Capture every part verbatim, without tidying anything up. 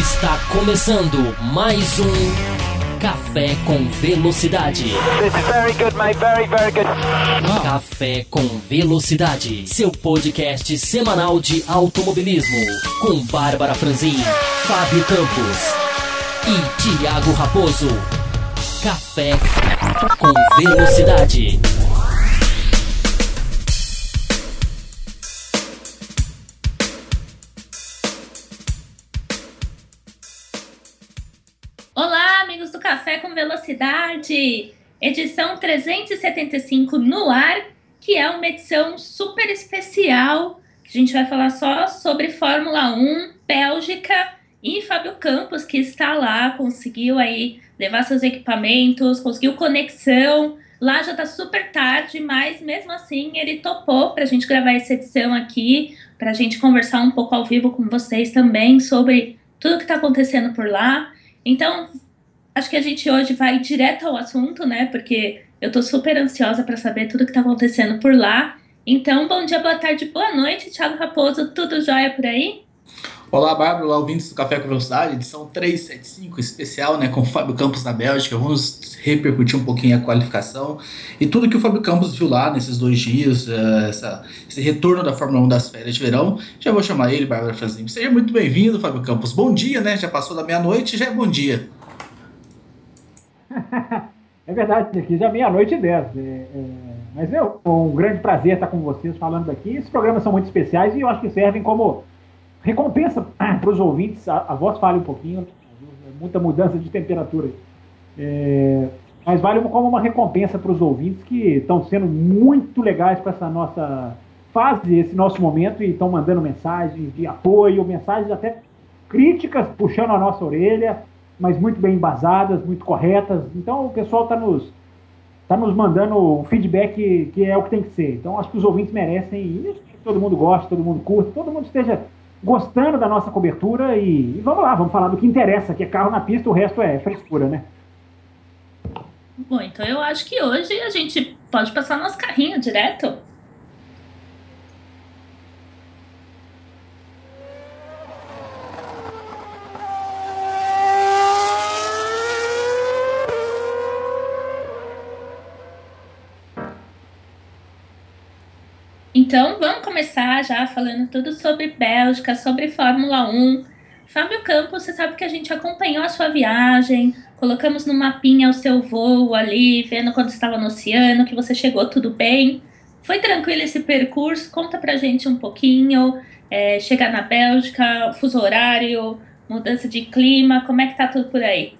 Está começando mais um Café com Velocidade. This is very good, mate. Very, very good. Café com Velocidade, seu podcast semanal de automobilismo, com Bárbara Franzin, Fábio Campos e Thiago Raposo. Café com Velocidade. Olá, amigos do Café com Velocidade, edição trezentos e setenta e cinco no ar, que é uma edição super especial, que a gente vai falar só sobre Fórmula um, Bélgica e Fábio Campos, que está lá, conseguiu aí levar seus equipamentos, conseguiu conexão, lá já tá super tarde, mas mesmo assim ele topou pra gente gravar essa edição aqui, pra gente conversar um pouco ao vivo com vocês também sobre tudo que tá acontecendo por lá. Então, acho que a gente hoje vai direto ao assunto, né? Porque eu tô super ansiosa para saber tudo que tá acontecendo por lá. Então, bom dia, boa tarde, boa noite, Thiago Raposo, tudo jóia por aí? Olá, Bárbara, olá, ouvintes do Café com Velocidade, edição trezentos e setenta e cinco, especial, né, com o Fábio Campos da Bélgica. Vamos repercutir um pouquinho a qualificação e tudo que o Fábio Campos viu lá nesses dois dias, uh, essa, esse retorno da Fórmula um das férias de verão. Já vou chamar ele, Bárbara Franzin. Seja muito bem-vindo, Fábio Campos. Bom dia, né? Já passou da meia-noite, já é bom dia. É verdade, aqui já é meia-noite e dez. É, é, mas é um grande prazer estar com vocês falando aqui. Esses programas são muito especiais e eu acho que servem como recompensa para os ouvintes. A, a voz falha um pouquinho, muita mudança de temperatura. É, mas vale como uma recompensa para os ouvintes que estão sendo muito legais para essa nossa fase, esse nosso momento, e estão mandando mensagens de apoio, mensagens até críticas, puxando a nossa orelha, mas muito bem embasadas, muito corretas. Então o pessoal está nos, tá nos mandando o feedback que, que é o que tem que ser. Então acho que os ouvintes merecem, e todo mundo gosta, todo mundo curte, todo mundo esteja gostando da nossa cobertura, e, e vamos lá, vamos falar do que interessa, que é carro na pista, o resto é frescura, né? Bom, então eu acho que hoje a gente pode passar nosso carrinho direto. Então, vamos começar já falando tudo sobre Bélgica, sobre Fórmula um. Fábio Campos, você sabe que a gente acompanhou a sua viagem, colocamos no mapinha o seu voo ali, vendo quando você estava no oceano, que você chegou tudo bem. Foi tranquilo esse percurso? Conta pra gente um pouquinho. É, chegar na Bélgica, fuso horário, mudança de clima, como é que tá tudo por aí?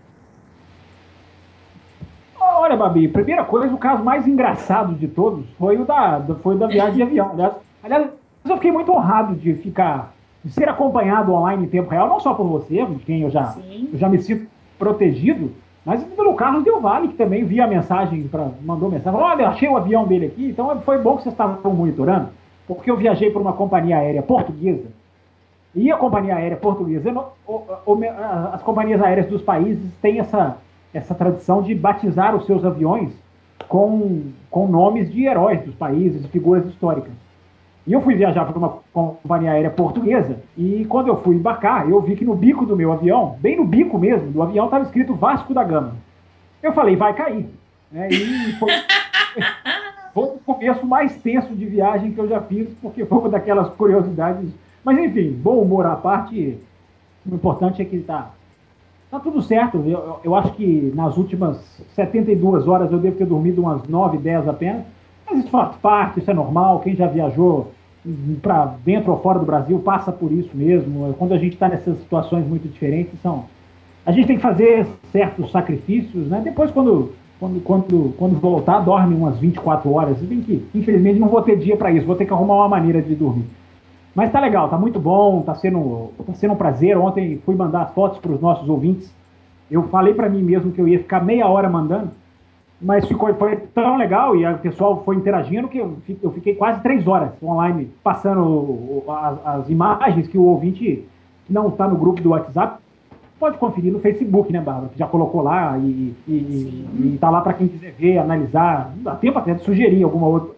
Olha, Babi, primeira coisa, o caso mais engraçado de todos foi o da, foi o da viagem de avião. Aliás, aliás, eu fiquei muito honrado de ficar, de ser acompanhado online em tempo real, não só por você, de quem eu já, eu já me sinto protegido, mas pelo Carlos Del Valle, que também via a mensagem, pra, mandou mensagem, falou, olha, achei o avião dele aqui. Então foi bom que vocês estavam monitorando, porque eu viajei por uma companhia aérea portuguesa, e a companhia aérea portuguesa, as companhias aéreas dos países têm essa... essa tradição de batizar os seus aviões com, com nomes de heróis dos países, de figuras históricas. E eu fui viajar para uma companhia aérea portuguesa, e quando eu fui embarcar, eu vi que no bico do meu avião, bem no bico mesmo do avião, estava escrito Vasco da Gama. Eu falei, vai cair. Né? E foi, foi o começo mais tenso de viagem que eu já fiz, porque foi uma daquelas curiosidades. Mas enfim, bom humor à parte, o importante é que está... Tá tudo certo, eu, eu acho que nas últimas setenta e duas horas eu devo ter dormido umas nove, dez apenas, mas isso faz parte, isso é normal, quem já viajou para dentro ou fora do Brasil passa por isso mesmo. Quando a gente está nessas situações muito diferentes, são, a gente tem que fazer certos sacrifícios, né? Depois quando, quando, quando, quando voltar, dorme umas vinte e quatro horas, se bem que infelizmente não vou ter dia para isso, vou ter que arrumar uma maneira de dormir. Mas tá legal, tá muito bom, tá sendo, tá sendo um prazer. Ontem fui mandar fotos para os nossos ouvintes. Eu falei para mim mesmo que eu ia ficar meia hora mandando, mas ficou, foi tão legal e o pessoal foi interagindo que eu, eu fiquei quase três horas online passando as, as imagens que o ouvinte que não está no grupo do WhatsApp pode conferir no Facebook, né, Bárbara? Que já colocou lá e, e, e tá lá para quem quiser ver, analisar. Dá tempo até de sugerir alguma outra,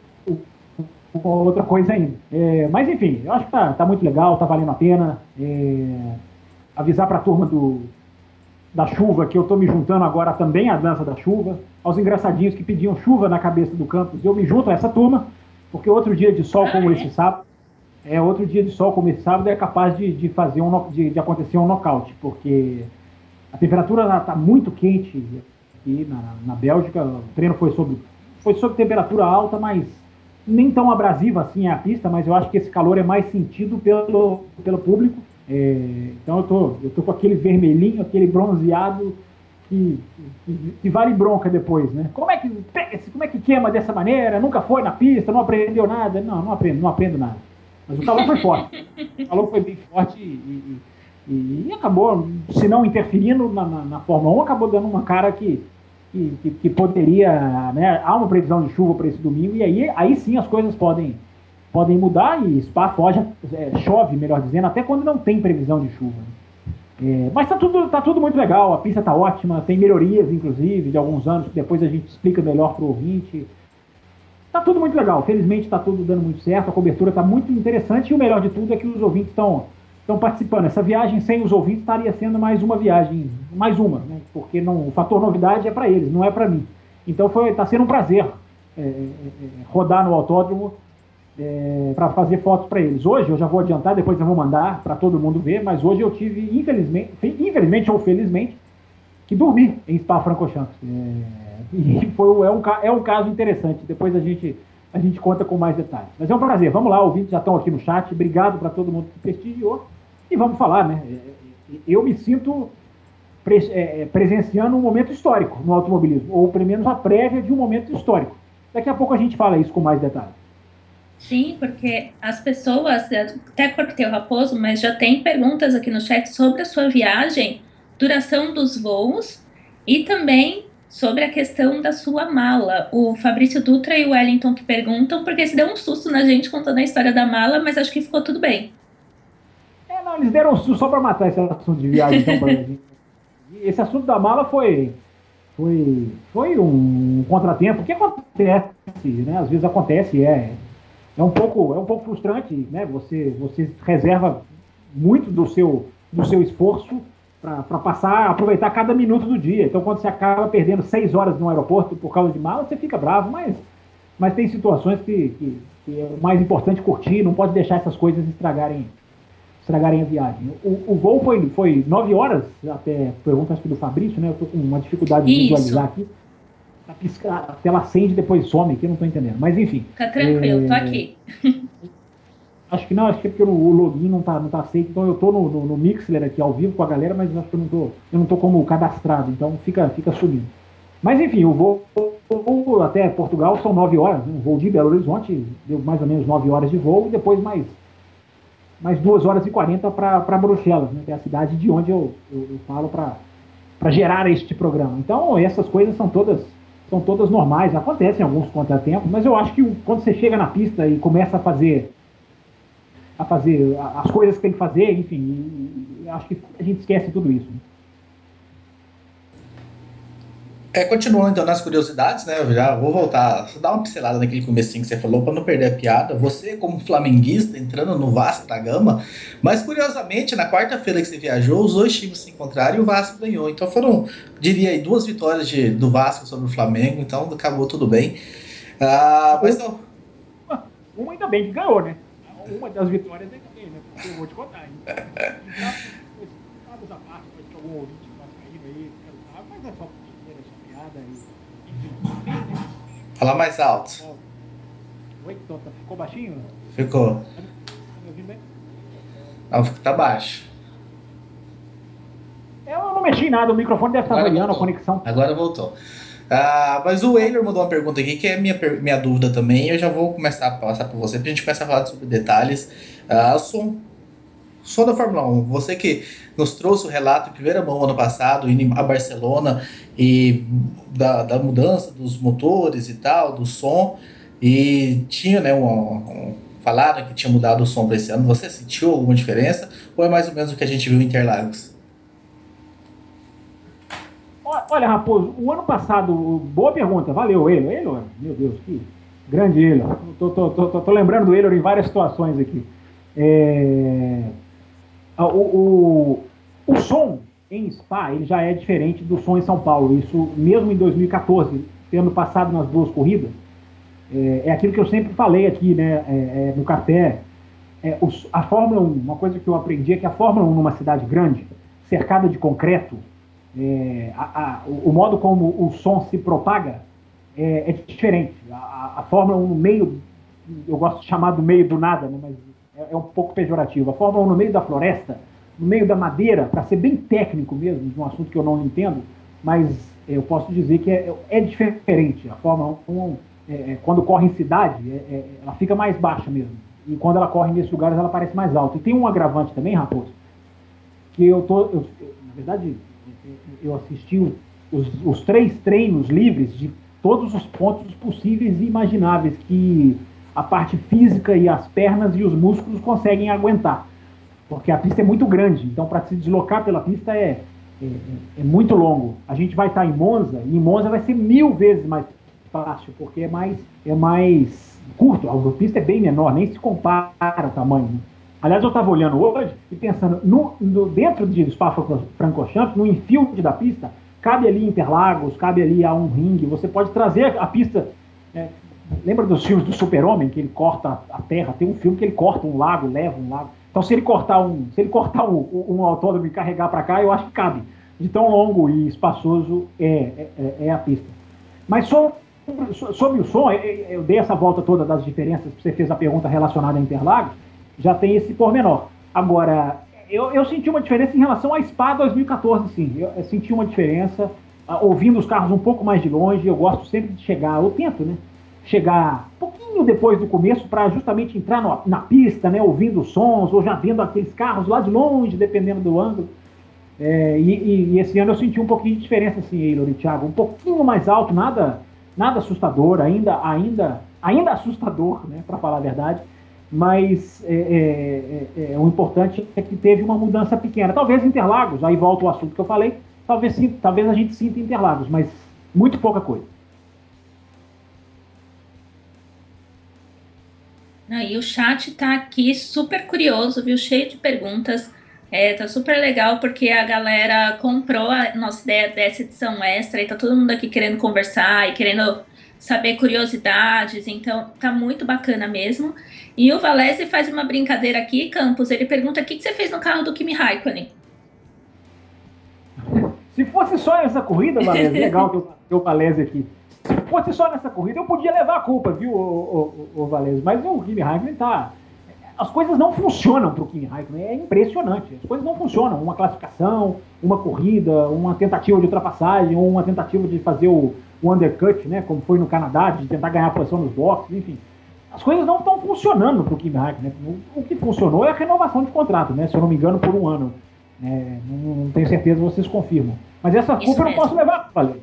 outra coisa ainda. É, mas enfim, eu acho que tá, tá muito legal, tá valendo a pena. É, avisar para a turma do, da chuva que eu estou me juntando agora também à dança da chuva, aos engraçadinhos que pediam chuva na cabeça do campus, eu me junto a essa turma, porque outro dia de sol como esse sábado, é outro dia de sol como esse sábado é capaz de, de fazer um, de, de acontecer um nocaute, porque a temperatura está muito quente aqui na, na Bélgica. O treino foi sobre, foi sobre temperatura alta, mas nem tão abrasiva assim a pista, mas eu acho que esse calor é mais sentido pelo, pelo público. É, então eu tô, eu tô com aquele vermelhinho, aquele bronzeado que, que, que vale bronca depois, né? Como é que como é que queima dessa maneira? Nunca foi na pista, não aprendeu nada? Não, não aprendo, não aprendo nada. Mas o calor foi forte. O calor foi bem forte e, e, e acabou, se não interferindo na, na, na Fórmula um, acabou dando uma cara que, que, que poderia, né? Há uma previsão de chuva para esse domingo e aí, aí sim as coisas podem podem mudar e Spa foge, é, chove, melhor dizendo, até quando não tem previsão de chuva. É, mas tá tudo, tá tudo muito legal, a pista tá ótima, tem melhorias, inclusive, de alguns anos, que depois a gente explica melhor pro ouvinte. Tá tudo muito legal, felizmente tá tudo dando muito certo, a cobertura tá muito interessante e o melhor de tudo é que os ouvintes estão estão participando. Essa viagem sem os ouvintes estaria sendo mais uma viagem, mais uma, né? Porque não, o fator novidade é para eles, não é para mim. Então foi, tá sendo um prazer é, é, rodar no autódromo, É, para fazer fotos para eles. Hoje, eu já vou adiantar, depois eu vou mandar para todo mundo ver, mas hoje eu tive, infelizmente, infelizmente ou felizmente, que dormi em Spa-Francorchamps. É, e foi, é, um, é um caso interessante, depois a gente, a gente conta com mais detalhes. Mas é um prazer, vamos lá, ouvintes já estão aqui no chat, obrigado para todo mundo que prestigiou, e vamos falar, né? Eu me sinto pre, é, presenciando um momento histórico no automobilismo, ou pelo menos a prévia de um momento histórico. Daqui a pouco a gente fala isso com mais detalhes. Sim, porque as pessoas, até cortei o Raposo, mas já tem perguntas aqui no chat sobre a sua viagem, duração dos voos e também sobre a questão da sua mala. O Fabrício Dutra e o Wellington que perguntam, porque se deu um susto na gente contando a história da mala, mas acho que ficou tudo bem. É, não, eles deram um susto só para matar esse assunto de viagem. Então, esse assunto da mala foi, foi, foi um contratempo, que acontece, né? Às vezes acontece, é... É um pouco, é um pouco frustrante, né? Você, você reserva muito do seu, do seu esforço para passar, aproveitar cada minuto do dia. Então, quando você acaba perdendo seis horas no aeroporto por causa de mala, você fica bravo, mas, mas tem situações que, que, que é mais importante curtir, não pode deixar essas coisas estragarem, estragarem a viagem. O, o voo foi, foi nove horas, até pergunta acho que do Fabrício, né? Eu estou com uma dificuldade de Isso. visualizar aqui. A, pisca, a tela acende e depois some, que eu não estou entendendo. Mas enfim. Fica tranquilo, é... tô aqui. Acho que não, acho que é porque o login não está não tá aceito, então eu estou no, no, no Mixler aqui ao vivo com a galera, mas acho que eu não tô, eu não tô como cadastrado, então fica, fica sumindo. Mas enfim, o voo, o voo até Portugal são nove horas, né? O voo de Belo Horizonte deu mais ou menos nove horas de voo e depois mais, mais duas horas e quarenta para Bruxelas, né? Que é a cidade de onde eu, eu, eu falo para gerar este programa. Então essas coisas são todas são todas normais, acontecem alguns contratempos, mas eu acho que quando você chega na pista e começa a fazer a fazer as coisas que tem que fazer, enfim, acho que a gente esquece tudo isso. É, continuando então nas curiosidades, né, eu já vou voltar, só dar uma pincelada naquele comecinho que você falou, para não perder a piada. Você, como flamenguista, entrando no Vasco da Gama, mas curiosamente, na quarta-feira que você viajou, os dois times se encontraram e o Vasco ganhou. Então foram, diria aí, duas vitórias de, do Vasco sobre o Flamengo, então acabou tudo bem. Ah, mas não... Uma ainda bem que ganhou, né? Uma das vitórias ainda bem, né? Porque eu vou te contar. Então, essa parte, pode ter algum ouvinte vascaíno aí, mas é só Fala mais alto. Oi, Tota, ficou baixinho? Ficou. Tá me ouvindo bem? Não, tá baixo. Eu não mexi em nada, o microfone deve estar variando a conexão. Agora voltou. Ah, mas o Eiler mandou uma pergunta aqui, que é minha, minha dúvida também. Eu já vou começar a passar por você, pra gente começar a falar sobre detalhes. Ah, som. Som da Fórmula um, você que nos trouxe o relato em primeira mão ano passado, indo a Barcelona, e da, da mudança dos motores e tal, do som, e tinha, né, um, um, falaram que tinha mudado o som para esse ano. Você sentiu alguma diferença, ou é mais ou menos o que a gente viu em Interlagos? Olha, Raposo, o ano passado, boa pergunta, valeu, Eilor, Eilor, meu Deus, que grande Eilor, tô, tô, tô, tô, tô lembrando do Eilor em várias situações aqui. É... O, o, O som em Spa ele já é diferente do som em São Paulo. Isso mesmo em dois mil e quatorze, tendo passado nas duas corridas, é, é aquilo que eu sempre falei aqui, né, é, é, no café. É, os, a Fórmula um, uma coisa que eu aprendi é que a Fórmula um numa cidade grande, cercada de concreto, é, a, a, o, o modo como o som se propaga é, é diferente. A, a Fórmula um no meio, eu gosto de chamar do meio do nada, né, mas é, é um pouco pejorativo. A Fórmula um no meio da floresta, no meio da madeira, para ser bem técnico mesmo, de um assunto que eu não entendo, mas eu posso dizer que é, é diferente. A Fórmula um, é, quando corre em cidade, é, é, ela fica mais baixa mesmo. E quando ela corre nesses lugares, ela parece mais alta. E tem um agravante também, Raposo, que eu tô... Eu, na verdade, eu assisti os, os três treinos livres de todos os pontos possíveis e imagináveis que a parte física e as pernas e os músculos conseguem aguentar. Porque a pista é muito grande, então para se deslocar pela pista é, é, é muito longo. A gente vai estar em Monza, e em Monza vai ser mil vezes mais fácil, porque é mais, é mais curto, a pista é bem menor, nem se compara o tamanho. Né? Aliás, eu estava olhando hoje e pensando, no, no, dentro de Spa-Francorchamps, no infield da pista, cabe ali Interlagos, cabe ali a um ringue, você pode trazer a pista... É, lembra dos filmes do Super-Homem, que ele corta a terra? Tem um filme que ele corta um lago, leva um lago. Então, se ele cortar um, se ele cortar um, um autódromo e carregar para cá, eu acho que cabe. De tão longo e espaçoso é, é, é a pista. Mas sobre, sobre o som, eu dei essa volta toda das diferenças, você fez a pergunta relacionada a Interlagos, já tem esse pormenor. Agora, eu, eu senti uma diferença em relação à Spa dois mil e quatorze, sim. Eu, eu senti uma diferença, uh, ouvindo os carros um pouco mais de longe, eu gosto sempre de chegar, eu tento, né? Chegar um pouquinho depois do começo para justamente entrar no, na pista, né, ouvindo os sons, ou já vendo aqueles carros lá de longe, dependendo do ângulo. É, e, e, e esse ano eu senti um pouquinho de diferença, assim, Eilor e Thiago, um pouquinho mais alto, nada, nada assustador, ainda, ainda, ainda assustador, né, para falar a verdade, mas é, é, é, é, o importante é que teve uma mudança pequena. Talvez Interlagos, aí volta o assunto que eu falei, talvez, sim, talvez a gente sinta Interlagos, mas muito pouca coisa. E o chat tá aqui super curioso, viu? Cheio de perguntas. É, tá super legal porque a galera comprou a nossa ideia dessa edição extra e tá todo mundo aqui querendo conversar e querendo saber curiosidades. Então tá muito bacana mesmo. E o Valese faz uma brincadeira aqui, Campos. Ele pergunta o que, que você fez no carro do Kimi Raikkonen. Se fosse só essa corrida, Valese, legal que eu, eu Valese aqui. Se fosse só nessa corrida, eu podia levar a culpa, viu, o, o, o Valese? Mas o Kimi Raikkonen tá... As coisas não funcionam para o Kimi Raikkonen, é impressionante. As coisas não funcionam. Uma classificação, uma corrida, uma tentativa de ultrapassagem, ou uma tentativa de fazer o, o undercut, né, como foi no Canadá, de tentar ganhar a posição nos boxes, enfim. As coisas não estão funcionando para o Kimi Raikkonen. O, o que funcionou é a renovação de contrato, né, se eu não me engano, por um ano. É, não, não tenho certeza, vocês confirmam. Mas essa culpa eu não posso levar, Valese.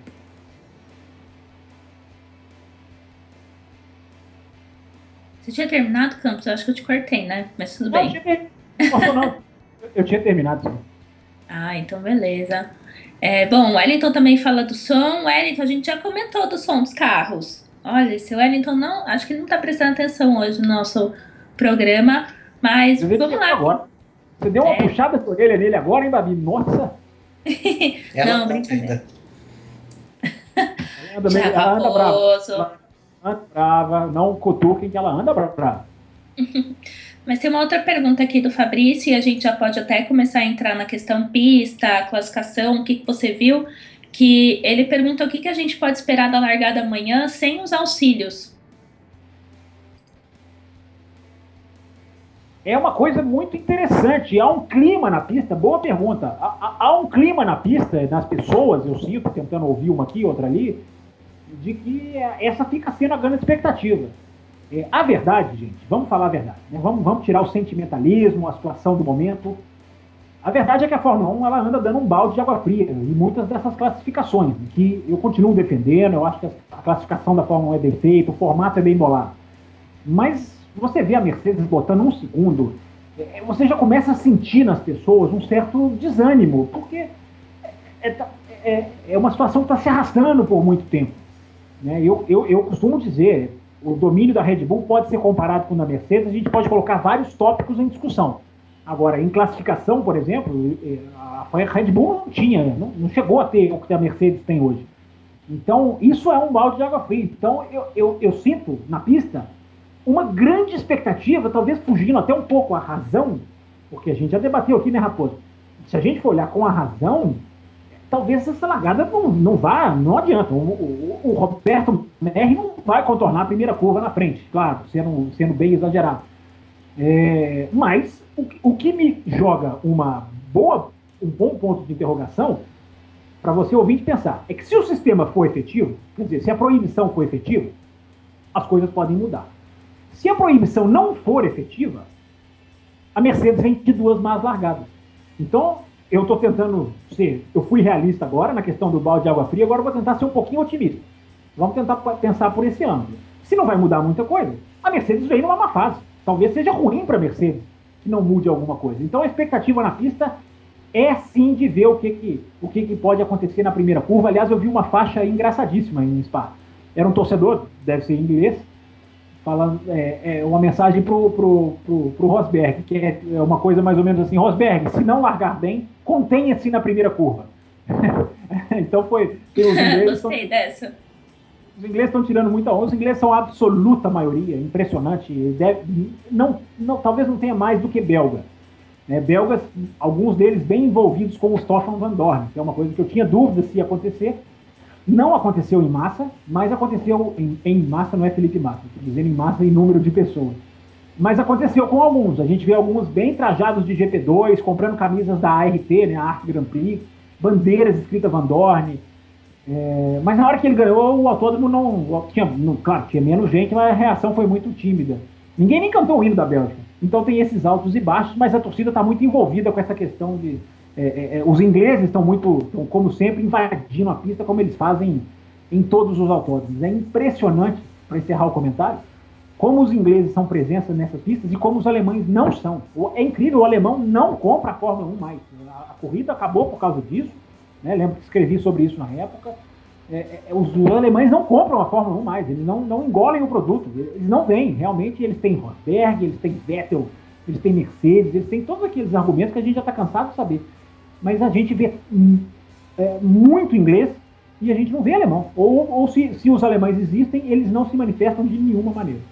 Você tinha terminado, Campos? Eu acho que eu te cortei, né? Mas tudo bem. Não, eu tinha, não, não. Eu tinha terminado, sim. Ah, então beleza. É, bom, o Wellington também fala do som. Wellington, a gente já comentou do som dos carros. Olha, esse Wellington não... Acho que ele não tá prestando atenção hoje no nosso programa, mas vamos lá. Agora. Você deu uma é. puxada de orelha nele agora, hein, Babi? Nossa! Não, brincadeira. Ela anda, meio, ela anda brava. Anda brava, não cutuquem que ela anda brava. Mas tem uma outra pergunta aqui do Fabrício, e a gente já pode até começar a entrar na questão pista, classificação, o que, que você viu, que ele pergunta o que, que a gente pode esperar da largada amanhã sem os auxílios. É uma coisa muito interessante, há um clima na pista, boa pergunta, há, há, há um clima na pista, nas pessoas, eu sinto, tentando ouvir uma aqui, outra ali, de que essa fica sendo a grande expectativa. É, a verdade, gente, vamos falar a verdade, né? vamos, vamos tirar o sentimentalismo, a situação do momento. A verdade é que a Fórmula um ela anda dando um balde de água fria em muitas dessas classificações, que eu continuo defendendo, eu acho que a classificação da Fórmula um é bem feita, o formato é bem bolado. Mas você vê a Mercedes botando um segundo, é, você já começa a sentir nas pessoas um certo desânimo, porque é, é, é uma situação que está se arrastando por muito tempo. Né? Eu, eu, eu costumo dizer, o domínio da Red Bull pode ser comparado com o da Mercedes, a gente pode colocar vários tópicos em discussão. Agora, em classificação, por exemplo, a Red Bull não tinha, não, não chegou a ter o que a Mercedes tem hoje. Então, isso é um balde de água fria. Então, eu, eu, eu sinto na pista uma grande expectativa, talvez fugindo até um pouco a razão, porque a gente já debateu aqui, né, Raposo? Se a gente for olhar com a razão, talvez essa largada não, não vá, não adianta. O, o, o Roberto Merri não vai contornar a primeira curva na frente, claro, sendo, sendo bem exagerado. É, mas o, o que me joga uma boa, um bom ponto de interrogação para você ouvinte pensar é que se o sistema for efetivo, quer dizer, se a proibição for efetiva, as coisas podem mudar. Se a proibição não for efetiva, a Mercedes vem de duas más largadas. Então, eu estou tentando ser, eu fui realista agora na questão do balde de água fria, agora eu vou tentar ser um pouquinho otimista. Vamos tentar pensar por esse ângulo. Se não vai mudar muita coisa, a Mercedes vem numa má fase. Talvez seja ruim para a Mercedes que não mude alguma coisa. Então a expectativa na pista é sim de ver o que, que, o que, que pode acontecer na primeira curva. Aliás, eu vi uma faixa engraçadíssima em Spa. Era um torcedor, deve ser inglês, falando é, é, uma mensagem pro, pro, pro, pro Rosberg, que é uma coisa mais ou menos assim: Rosberg, se não largar bem, contenha-se na primeira curva. Então foi... Os ingleses Gostei tão, dessa. Os ingleses estão tirando muita onda, os ingleses são a absoluta maioria, impressionante. Deve, não, não, talvez não tenha mais do que belga. Né? Belgas, alguns deles bem envolvidos com o Stoffel Van Dorn, que é uma coisa que eu tinha dúvida se ia acontecer. Não aconteceu em massa, mas aconteceu em, em massa, não é Felipe Massa, estou dizendo em massa em número de pessoas. Mas aconteceu com alguns. A gente vê alguns bem trajados de G P dois, comprando camisas da A R T, né, a Arc Grand Prix, bandeiras escritas Van Dorn. É, mas na hora que ele ganhou, o autódromo não tinha, não, claro, tinha menos gente, mas a reação foi muito tímida. Ninguém nem cantou o hino da Bélgica. Então tem esses altos e baixos, mas a torcida está muito envolvida com essa questão de... É, é, os ingleses estão muito, estão, como sempre, invadindo a pista, como eles fazem em todos os autódromos. É impressionante, para encerrar o comentário, como os ingleses são presença nessas pistas e como os alemães não são. É incrível, o alemão não compra a Fórmula um mais. A, a corrida acabou por causa disso, né? Lembro que escrevi sobre isso na época. É, é, os alemães não compram a Fórmula um mais, eles não, não engolem o produto, eles não vêm. Realmente eles têm Rosberg, eles têm Vettel, eles têm Mercedes, eles têm todos aqueles argumentos que a gente já está cansado de saber. Mas a gente vê é, muito inglês e a gente não vê alemão. Ou, ou se, se os alemães existem, eles não se manifestam de nenhuma maneira.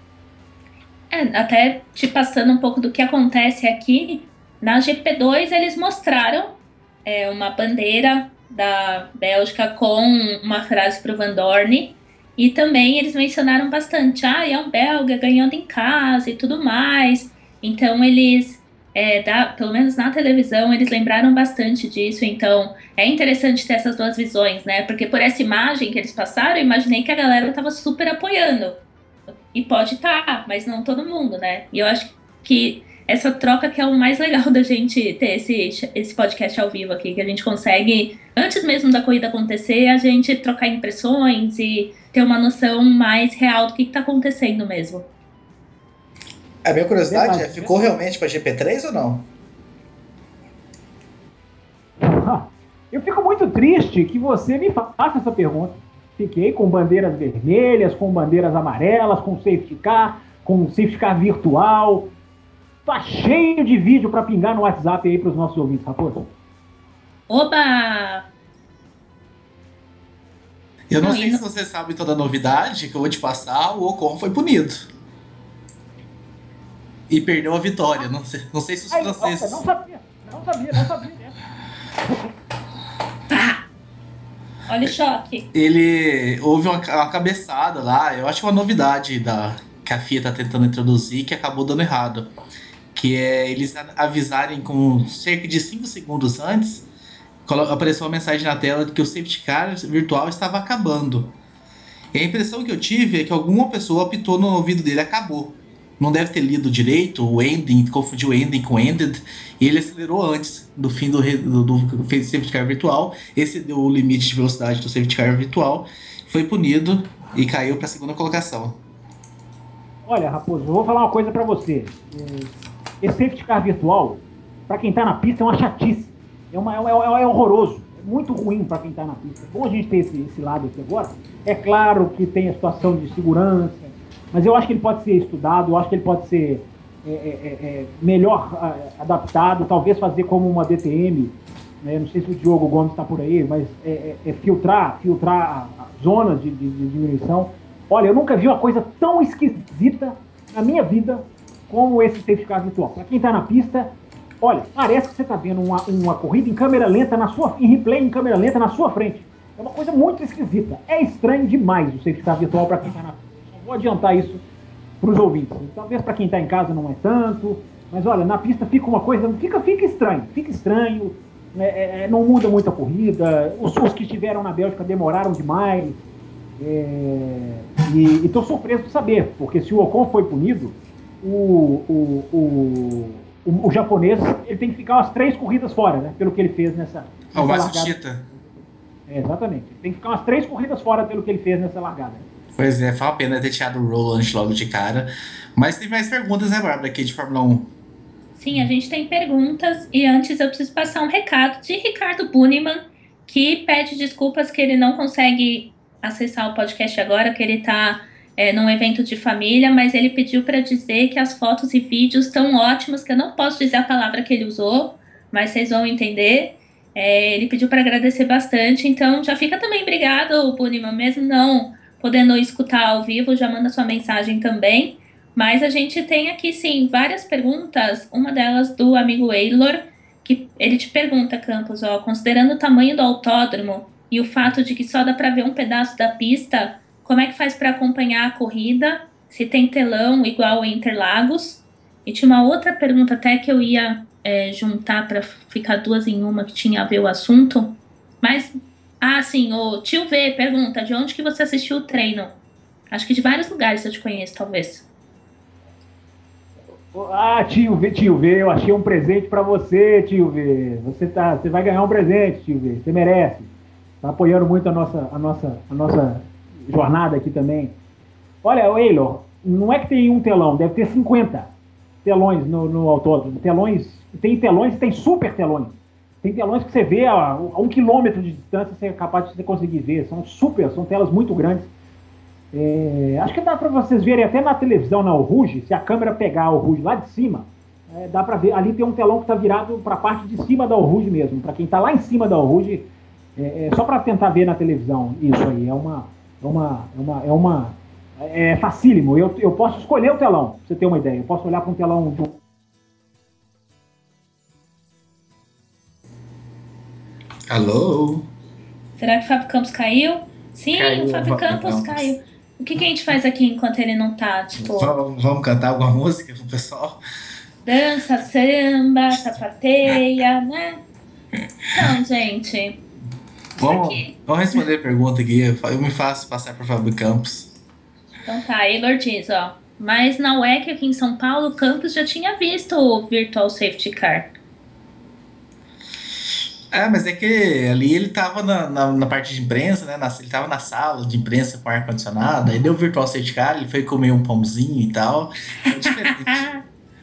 É, até te passando um pouco do que acontece aqui, na G P dois eles mostraram é, uma bandeira da Bélgica com uma frase para o Van Dorn, e também eles mencionaram bastante, ah, é um belga ganhando em casa e tudo mais. Então eles... É, da, pelo menos na televisão, eles lembraram bastante disso. Então é interessante ter essas duas visões, né? Porque por essa imagem que eles passaram, eu imaginei que a galera estava super apoiando. E pode estar, mas não todo mundo, né? E eu acho que essa troca que é o mais legal da gente ter esse, esse podcast ao vivo aqui, que a gente consegue, antes mesmo da corrida acontecer, a gente trocar impressões e ter uma noção mais real do que está acontecendo mesmo. A minha curiosidade é, ficou realmente para G P três ou não? Eu fico muito triste que você me faça essa pergunta. Fiquei com bandeiras vermelhas, com bandeiras amarelas, com safety car, com safety car virtual. Tá cheio de vídeo para pingar no WhatsApp aí para os nossos ouvintes, Raposo. Oba! Eu não, não sei não... se você sabe toda a novidade que eu vou te passar, o Ocon foi punido. E perdeu a vitória. Não sei, não sei se os Ai, franceses... Não sabia, não sabia, não sabia. Ah, olha o choque. Ele... Houve uma, uma cabeçada lá. Eu acho que é uma novidade da, que a F I A tá tentando introduzir, que acabou dando errado. Que é eles avisarem com cerca de cinco segundos antes, apareceu uma mensagem na tela de que o safety car virtual estava acabando. E a impressão que eu tive é que alguma pessoa apitou no ouvido dele, acabou. Não deve ter lido direito, o ending, confundiu ending com ended, e ele acelerou antes do fim do, do, do safety car virtual, excedeu o limite de velocidade do safety car virtual, foi punido e caiu para a segunda colocação. Olha, Raposo, eu vou falar uma coisa para você. Esse safety car virtual, para quem tá na pista, é uma chatice, é, uma, é, é, é horroroso, é muito ruim para quem tá na pista. É bom a gente ter esse, esse lado aqui agora. É claro que tem a situação de segurança, mas eu acho que ele pode ser estudado, eu acho que ele pode ser é, é, é, melhor a, adaptado, talvez fazer como uma D T M, né? Não sei se o Diogo Gomes está por aí, mas é, é, é filtrar, filtrar zonas de, de, de diminuição. Olha, eu nunca vi uma coisa tão esquisita na minha vida como esse safety car virtual. Para quem está na pista, olha, parece que você está vendo uma, uma corrida em câmera lenta, na sua, em replay em câmera lenta na sua frente. É uma coisa muito esquisita. É estranho demais o safety car virtual para quem está na pista. Só vou adiantar isso para os ouvintes. Talvez para quem está em casa não é tanto, mas olha, na pista fica uma coisa, fica, fica estranho, fica estranho, é, é, não muda muito a corrida, os, os que estiveram na Bélgica demoraram demais, é, e estou surpreso de saber, porque se o Ocon foi punido, o, o, o, o, o japonês ele tem que ficar umas três corridas fora, né, pelo que ele fez nessa, nessa o largada. É, exatamente, tem que ficar umas três corridas fora pelo que ele fez nessa largada. Pois é, foi uma pena ter tirado o Roland logo de cara. Mas tem mais perguntas, né, Bárbara, aqui de Fórmula um? Sim, a gente tem perguntas. E antes eu preciso passar um recado de Ricardo Bunemann, que pede desculpas que ele não consegue acessar o podcast agora, que ele está é, num evento de família, mas ele pediu para dizer que as fotos e vídeos estão ótimos, que eu não posso dizer a palavra que ele usou, mas vocês vão entender. É, ele pediu para agradecer bastante, então já fica também obrigado, Bunemann, mesmo não podendo escutar ao vivo, já manda sua mensagem também. Mas a gente tem aqui, sim, várias perguntas. Uma delas do amigo Eilor, que ele te pergunta, Campos, ó, considerando o tamanho do autódromo e o fato de que só dá para ver um pedaço da pista, como é que faz para acompanhar a corrida? Se tem telão igual em Interlagos? E tinha uma outra pergunta até que eu ia é, juntar para ficar duas em uma, que tinha a ver o assunto. Mas... Ah, sim, o Tio V pergunta, de onde que você assistiu o treino? Acho que de vários lugares eu te conheço, talvez. Ah, Tio V, Tio V, eu achei um presente pra você, Tio V. Você, tá, você vai ganhar um presente, Tio V, você merece. Tá apoiando muito a nossa, a nossa, a nossa jornada aqui também. Olha, Eilor, não é que tem um telão, deve ter cinquenta telões no, no autódromo. Telões, tem telões, tem super telões. Tem telões que você vê a, a um quilômetro de distância, você é capaz de você conseguir ver. São super, são telas muito grandes. É, acho que dá para vocês verem até na televisão, na Rouge, se a câmera pegar o Rouge lá de cima, é, dá para ver. Ali tem um telão que está virado para a parte de cima da Rouge mesmo. Para quem está lá em cima da Rouge, é, é só para tentar ver na televisão isso aí. É uma, é uma, é uma, é uma, é facílimo. Eu, eu posso escolher o telão, para você ter uma ideia. Eu posso olhar para um telão de um... Alô? Será que o Fábio Campos caiu? Sim, Caiu, o Fábio Fábio Campos, Campos. caiu. O que, que a gente faz aqui enquanto ele não tá? Tipo, Vamos, vamos cantar alguma música pro pessoal? dança, samba, sapateia, né? Então, gente, Vamos, aqui. vamos responder a pergunta aqui. Eu me faço passar por Fábio Campos. Então tá, Eilor diz, ó. Mas na U E C aqui em São Paulo, Campos já tinha visto o Virtual Safety Car. É, mas é que ali ele tava na, na, na parte de imprensa, né? Na, ele tava na sala de imprensa com ar-condicionado, aí deu o Virtual Safety Car, ele foi comer um pãozinho e tal. É diferente.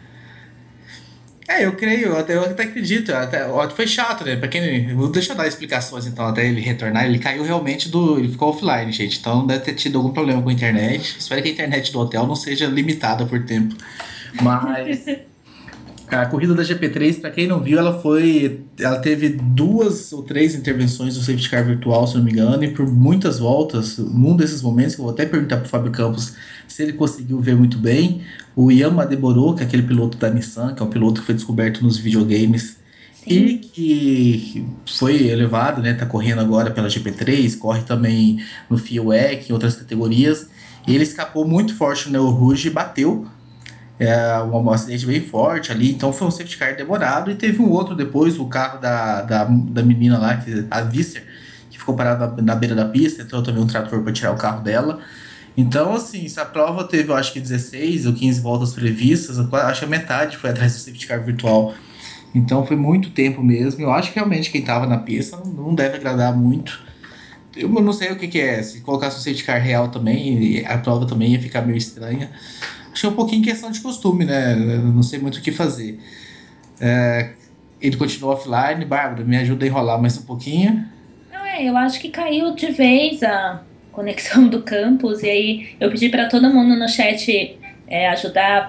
É, eu creio, eu até, eu até acredito. Até, foi chato, né? Pra quem, deixa eu dar explicações então, até ele retornar. Ele caiu realmente do. Ele ficou offline, gente. Então deve ter tido algum problema com a internet. Espero que a internet do hotel não seja limitada por tempo. Mas. A corrida da G P três, pra quem não viu, ela foi. Ela teve duas ou três intervenções do safety car virtual, se não me engano, e por muitas voltas, num desses momentos, que eu vou até perguntar pro Fábio Campos se ele conseguiu ver muito bem, o Yama Deboro, que é aquele piloto da Nissan, que é um piloto que foi descoberto nos videogames, sim, e que foi elevado, né? Tá correndo agora pela G P três, corre também no F I A W E C, em outras categorias, e ele escapou muito forte no Neo Rouge e bateu. É um acidente bem forte ali, então foi um safety car demorado, e teve um outro depois, o carro da, da, da menina lá, que, a Visser, que ficou parada na, na beira da pista, entrou também um trator para tirar o carro dela. Então, assim, essa prova teve, eu acho que dezesseis ou quinze voltas previstas, eu acho que a metade foi atrás do safety car virtual. Então foi muito tempo mesmo. Eu acho que realmente quem estava na pista não, não deve agradar muito. Eu não sei o que, que é, se colocasse o safety car real também, a prova também ia ficar meio estranha. Acho que é um pouquinho questão de costume, né? Eu não sei muito o que fazer. É, ele continuou offline. Bárbara, me ajuda a enrolar mais um pouquinho. Não, é, eu acho que caiu de vez a conexão do campus. E aí eu pedi para todo mundo no chat é, ajudar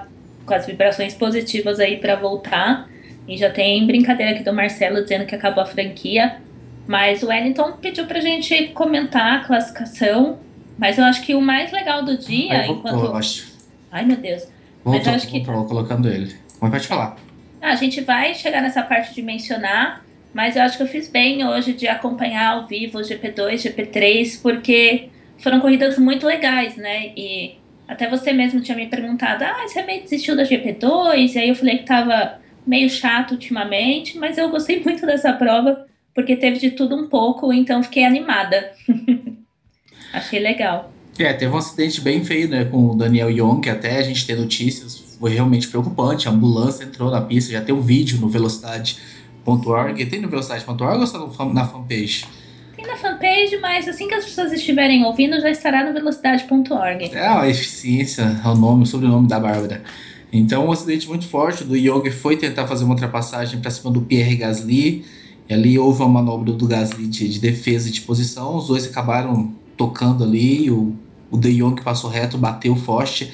com as vibrações positivas aí para voltar. E já tem brincadeira aqui do Marcelo dizendo que acabou a franquia. Mas o Wellington pediu pra gente comentar a classificação. Mas eu acho que o mais legal do dia, Aí voltou, enquanto... eu acho. Ai, meu Deus. Voltou, mas eu acho que... voltou, colocando ele. Mas pode falar. Ah, a gente vai chegar nessa parte de mencionar, mas eu acho que eu fiz bem hoje de acompanhar ao vivo o G P dois, G P três, porque foram corridas muito legais, né? E até você mesmo tinha me perguntado, ah, você meio desistiu da G P dois? E aí eu falei que tava meio chato ultimamente, mas eu gostei muito dessa prova, porque teve de tudo um pouco, então fiquei animada. Achei legal. É, teve um acidente bem feio, né, com o Daniel Young, que até a gente tem notícias, foi realmente preocupante. A ambulância entrou na pista, já tem um vídeo no velocidade ponto org. Tem no velocidade ponto org ou só na fanpage? Tem na fanpage, mas assim que as pessoas estiverem ouvindo, já estará no velocidade ponto org. É, a eficiência, é o nome, o sobrenome da Bárbara. Então, um acidente muito forte. O Young foi tentar fazer uma ultrapassagem para cima do Pierre Gasly, e ali houve uma manobra do Gasly de, de defesa e de posição. Os dois acabaram tocando ali, o, o De Jong passou reto, bateu forte,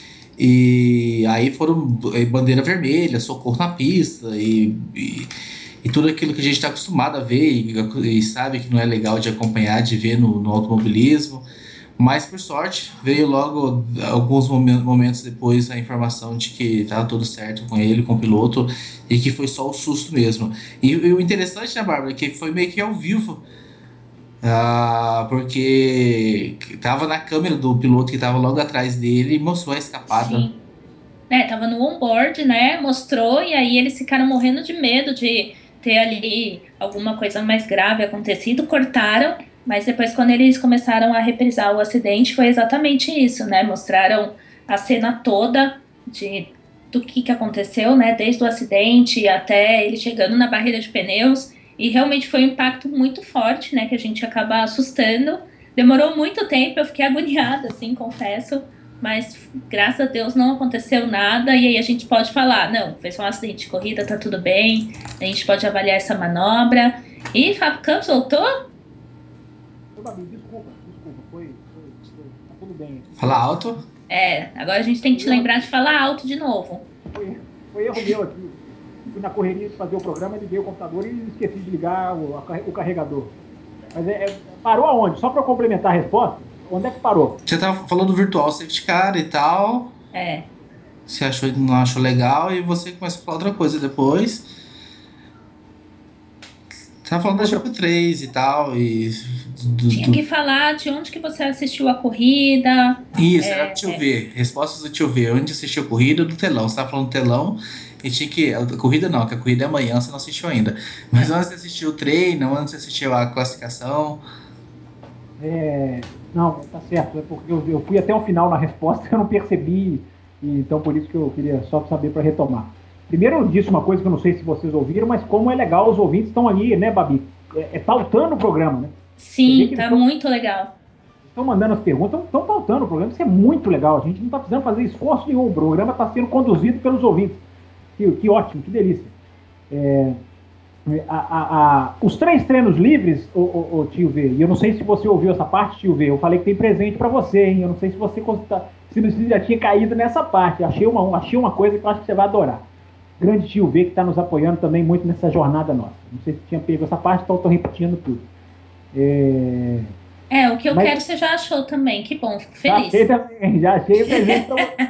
e aí foram bandeira vermelha, socorro na pista, e, e, e tudo aquilo que a gente está acostumado a ver e, e sabe que não é legal de acompanhar, de ver no, no automobilismo. Mas, por sorte, veio logo alguns momentos depois a informação de que estava tudo certo com ele, com o piloto, e que foi só o susto mesmo. E, e o interessante, né, Bárbara, que foi meio que ao vivo, ah, porque estava na câmera do piloto que estava logo atrás dele e mostrou a escapada. Sim. É, tava no onboard, né, mostrou, e aí eles ficaram morrendo de medo de ter ali alguma coisa mais grave acontecido, cortaram. Mas depois, quando eles começaram a reprisar o acidente, foi exatamente isso, né? Mostraram a cena toda de, do que, que aconteceu, né? Desde o acidente até ele chegando na barreira de pneus. E realmente foi um impacto muito forte, né? Que a gente acaba assustando. Demorou muito tempo, eu fiquei agoniada, assim, confesso. Mas, graças a Deus, não aconteceu nada. E aí a gente pode falar, não, foi só um acidente de corrida, tá tudo bem. A gente pode avaliar essa manobra. E Fábio Campos voltou? Desculpa, desculpa, foi, foi, foi, tá tudo bem. Fala alto. É, agora a gente tem que te lembrar de falar alto de novo. Foi, foi erro meu aqui. Fui na correria de fazer o programa, liguei o computador e esqueci de ligar o, o carregador. Mas é, é, parou aonde? Só para complementar a resposta, onde é que parou? Você tava falando do virtual safety car e tal. É. Você achou, não achou legal e você começou a falar outra coisa depois. Você tava falando da G P três e tal, e... Do, Tinha do... que falar de onde que você assistiu a corrida. Isso, é, era do tio é. V. Respostas do tio V. Onde assistiu a corrida do telão. Você tava falando do telão e tinha que... A corrida não, que a corrida é amanhã, você não assistiu ainda. Mas onde você assistiu o treino, onde você assistiu a classificação... É... Não, tá certo. É porque eu, eu fui até o final na resposta, eu não percebi. E, então, por isso que eu queria só saber para retomar. Primeiro, eu disse uma coisa que eu não sei se vocês ouviram, mas como é legal, os ouvintes estão ali, né, Babi? É, é pautando o programa, né? Sim, tá tão, muito legal. Estão mandando as perguntas, estão pautando o programa, isso é muito legal. A gente não está precisando fazer esforço nenhum, o programa está sendo conduzido pelos ouvintes. Que, que ótimo, que delícia. É, a, a, a, os três treinos livres, o, o, o tio V, e eu não sei se você ouviu essa parte, tio V, eu falei que tem presente para você, hein? Eu não sei se você se você já tinha caído nessa parte. Achei uma, achei uma coisa que eu acho que você vai adorar. Grande tio V que está nos apoiando também muito nessa jornada nossa. Não sei se tinha pego essa parte, então estou repetindo tudo. É... é, o que eu Mas... quero você já achou também, que bom, fico feliz. Já achei também, já achei o presente pra você.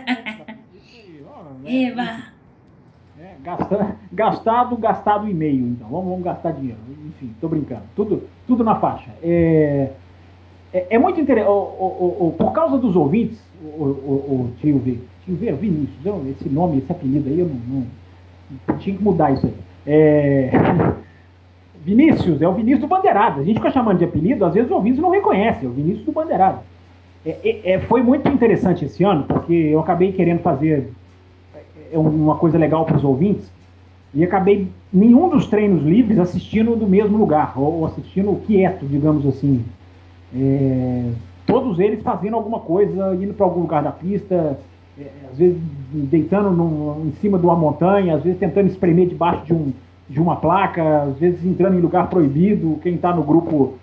Eva! É, gastado, gastado, gastado e meio, então, vamos, vamos gastar dinheiro, enfim, tô brincando, tudo, tudo na faixa. É, é, é muito interessante, por causa dos ouvintes, o, o, o tio V, tio V, Vinícius, eu, esse nome, esse apelido aí, eu não, não, não tinha que mudar isso aí. É... Vinícius, é o Vinícius do Bandeirado. A gente fica chamando de apelido, às vezes os ouvintes não reconhecem, é o Vinícius do Bandeirado. É, é, é, foi muito interessante esse ano, porque eu acabei querendo fazer uma coisa legal para os ouvintes, e acabei, nenhum dos treinos livres assistindo do mesmo lugar, ou assistindo quieto, digamos assim. É, todos eles fazendo alguma coisa, indo para algum lugar da pista, é, às vezes deitando num, em cima de uma montanha, às vezes tentando espremer debaixo de um de uma placa, às vezes entrando em lugar proibido. Quem está no grupo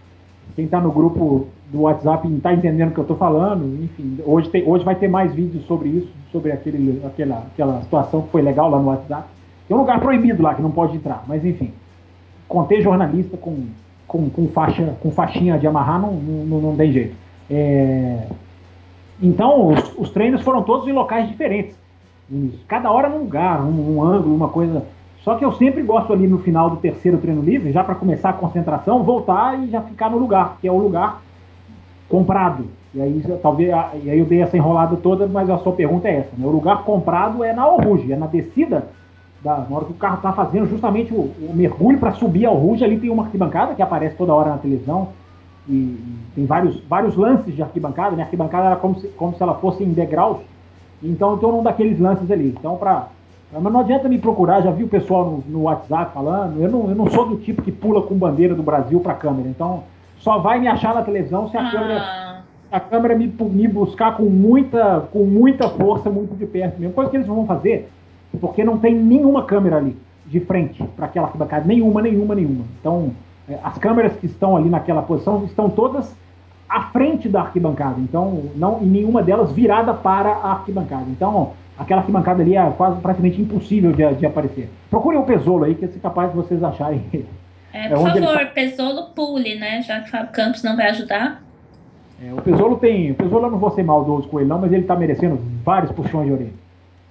quem está no grupo do WhatsApp está entendendo o que eu estou falando. Enfim, hoje, tem, hoje vai ter mais vídeos sobre isso, sobre aquele, aquela, aquela situação que foi legal lá no WhatsApp. Tem um lugar proibido lá que não pode entrar, mas enfim. Contei jornalista com, com, com, faixa, com faixinha de amarrar, não, não, não tem jeito. É... Então, os, os treinos foram todos em locais diferentes. Cada hora num lugar, um, um ângulo, uma coisa. Só que eu sempre gosto ali no final do terceiro treino livre, já para começar a concentração, voltar e já ficar no lugar, que é o lugar comprado. E aí, talvez, e aí eu dei essa enrolada toda, mas a sua pergunta é essa. Né? O lugar comprado é na Alruge, é na descida. Da, na hora que o carro está fazendo justamente o, o mergulho para subir ao Ruge, ali tem uma arquibancada que aparece toda hora na televisão e, e tem vários, vários lances de arquibancada. Minha arquibancada era como se, como se ela fosse em degraus, então eu estou num daqueles lances ali. Então, pra, pra, mas não adianta me procurar, já vi o pessoal no, no WhatsApp falando, eu não, eu não sou do tipo que pula com bandeira do Brasil para a câmera, então só vai me achar na televisão se a ah. câmera, a câmera me, me buscar com muita, com muita força, muito de perto mesmo. Coisa que eles vão fazer, porque não tem nenhuma câmera ali de frente para aquela arquibancada, nenhuma, nenhuma, nenhuma. Então, as câmeras que estão ali naquela posição estão todas à frente da arquibancada, então, não, e nenhuma delas virada para a arquibancada. Então, aquela arquibancada ali é quase praticamente impossível de, de aparecer. Procurem o Pesolo aí, que é capaz de vocês acharem. É, por é favor, ele... Pesolo pule, né? Já que o Fábio Campos não vai ajudar. É, o Pesolo tem. O Pesolo eu não vou ser maldoso com ele, não, mas ele está merecendo vários puxões de orelha.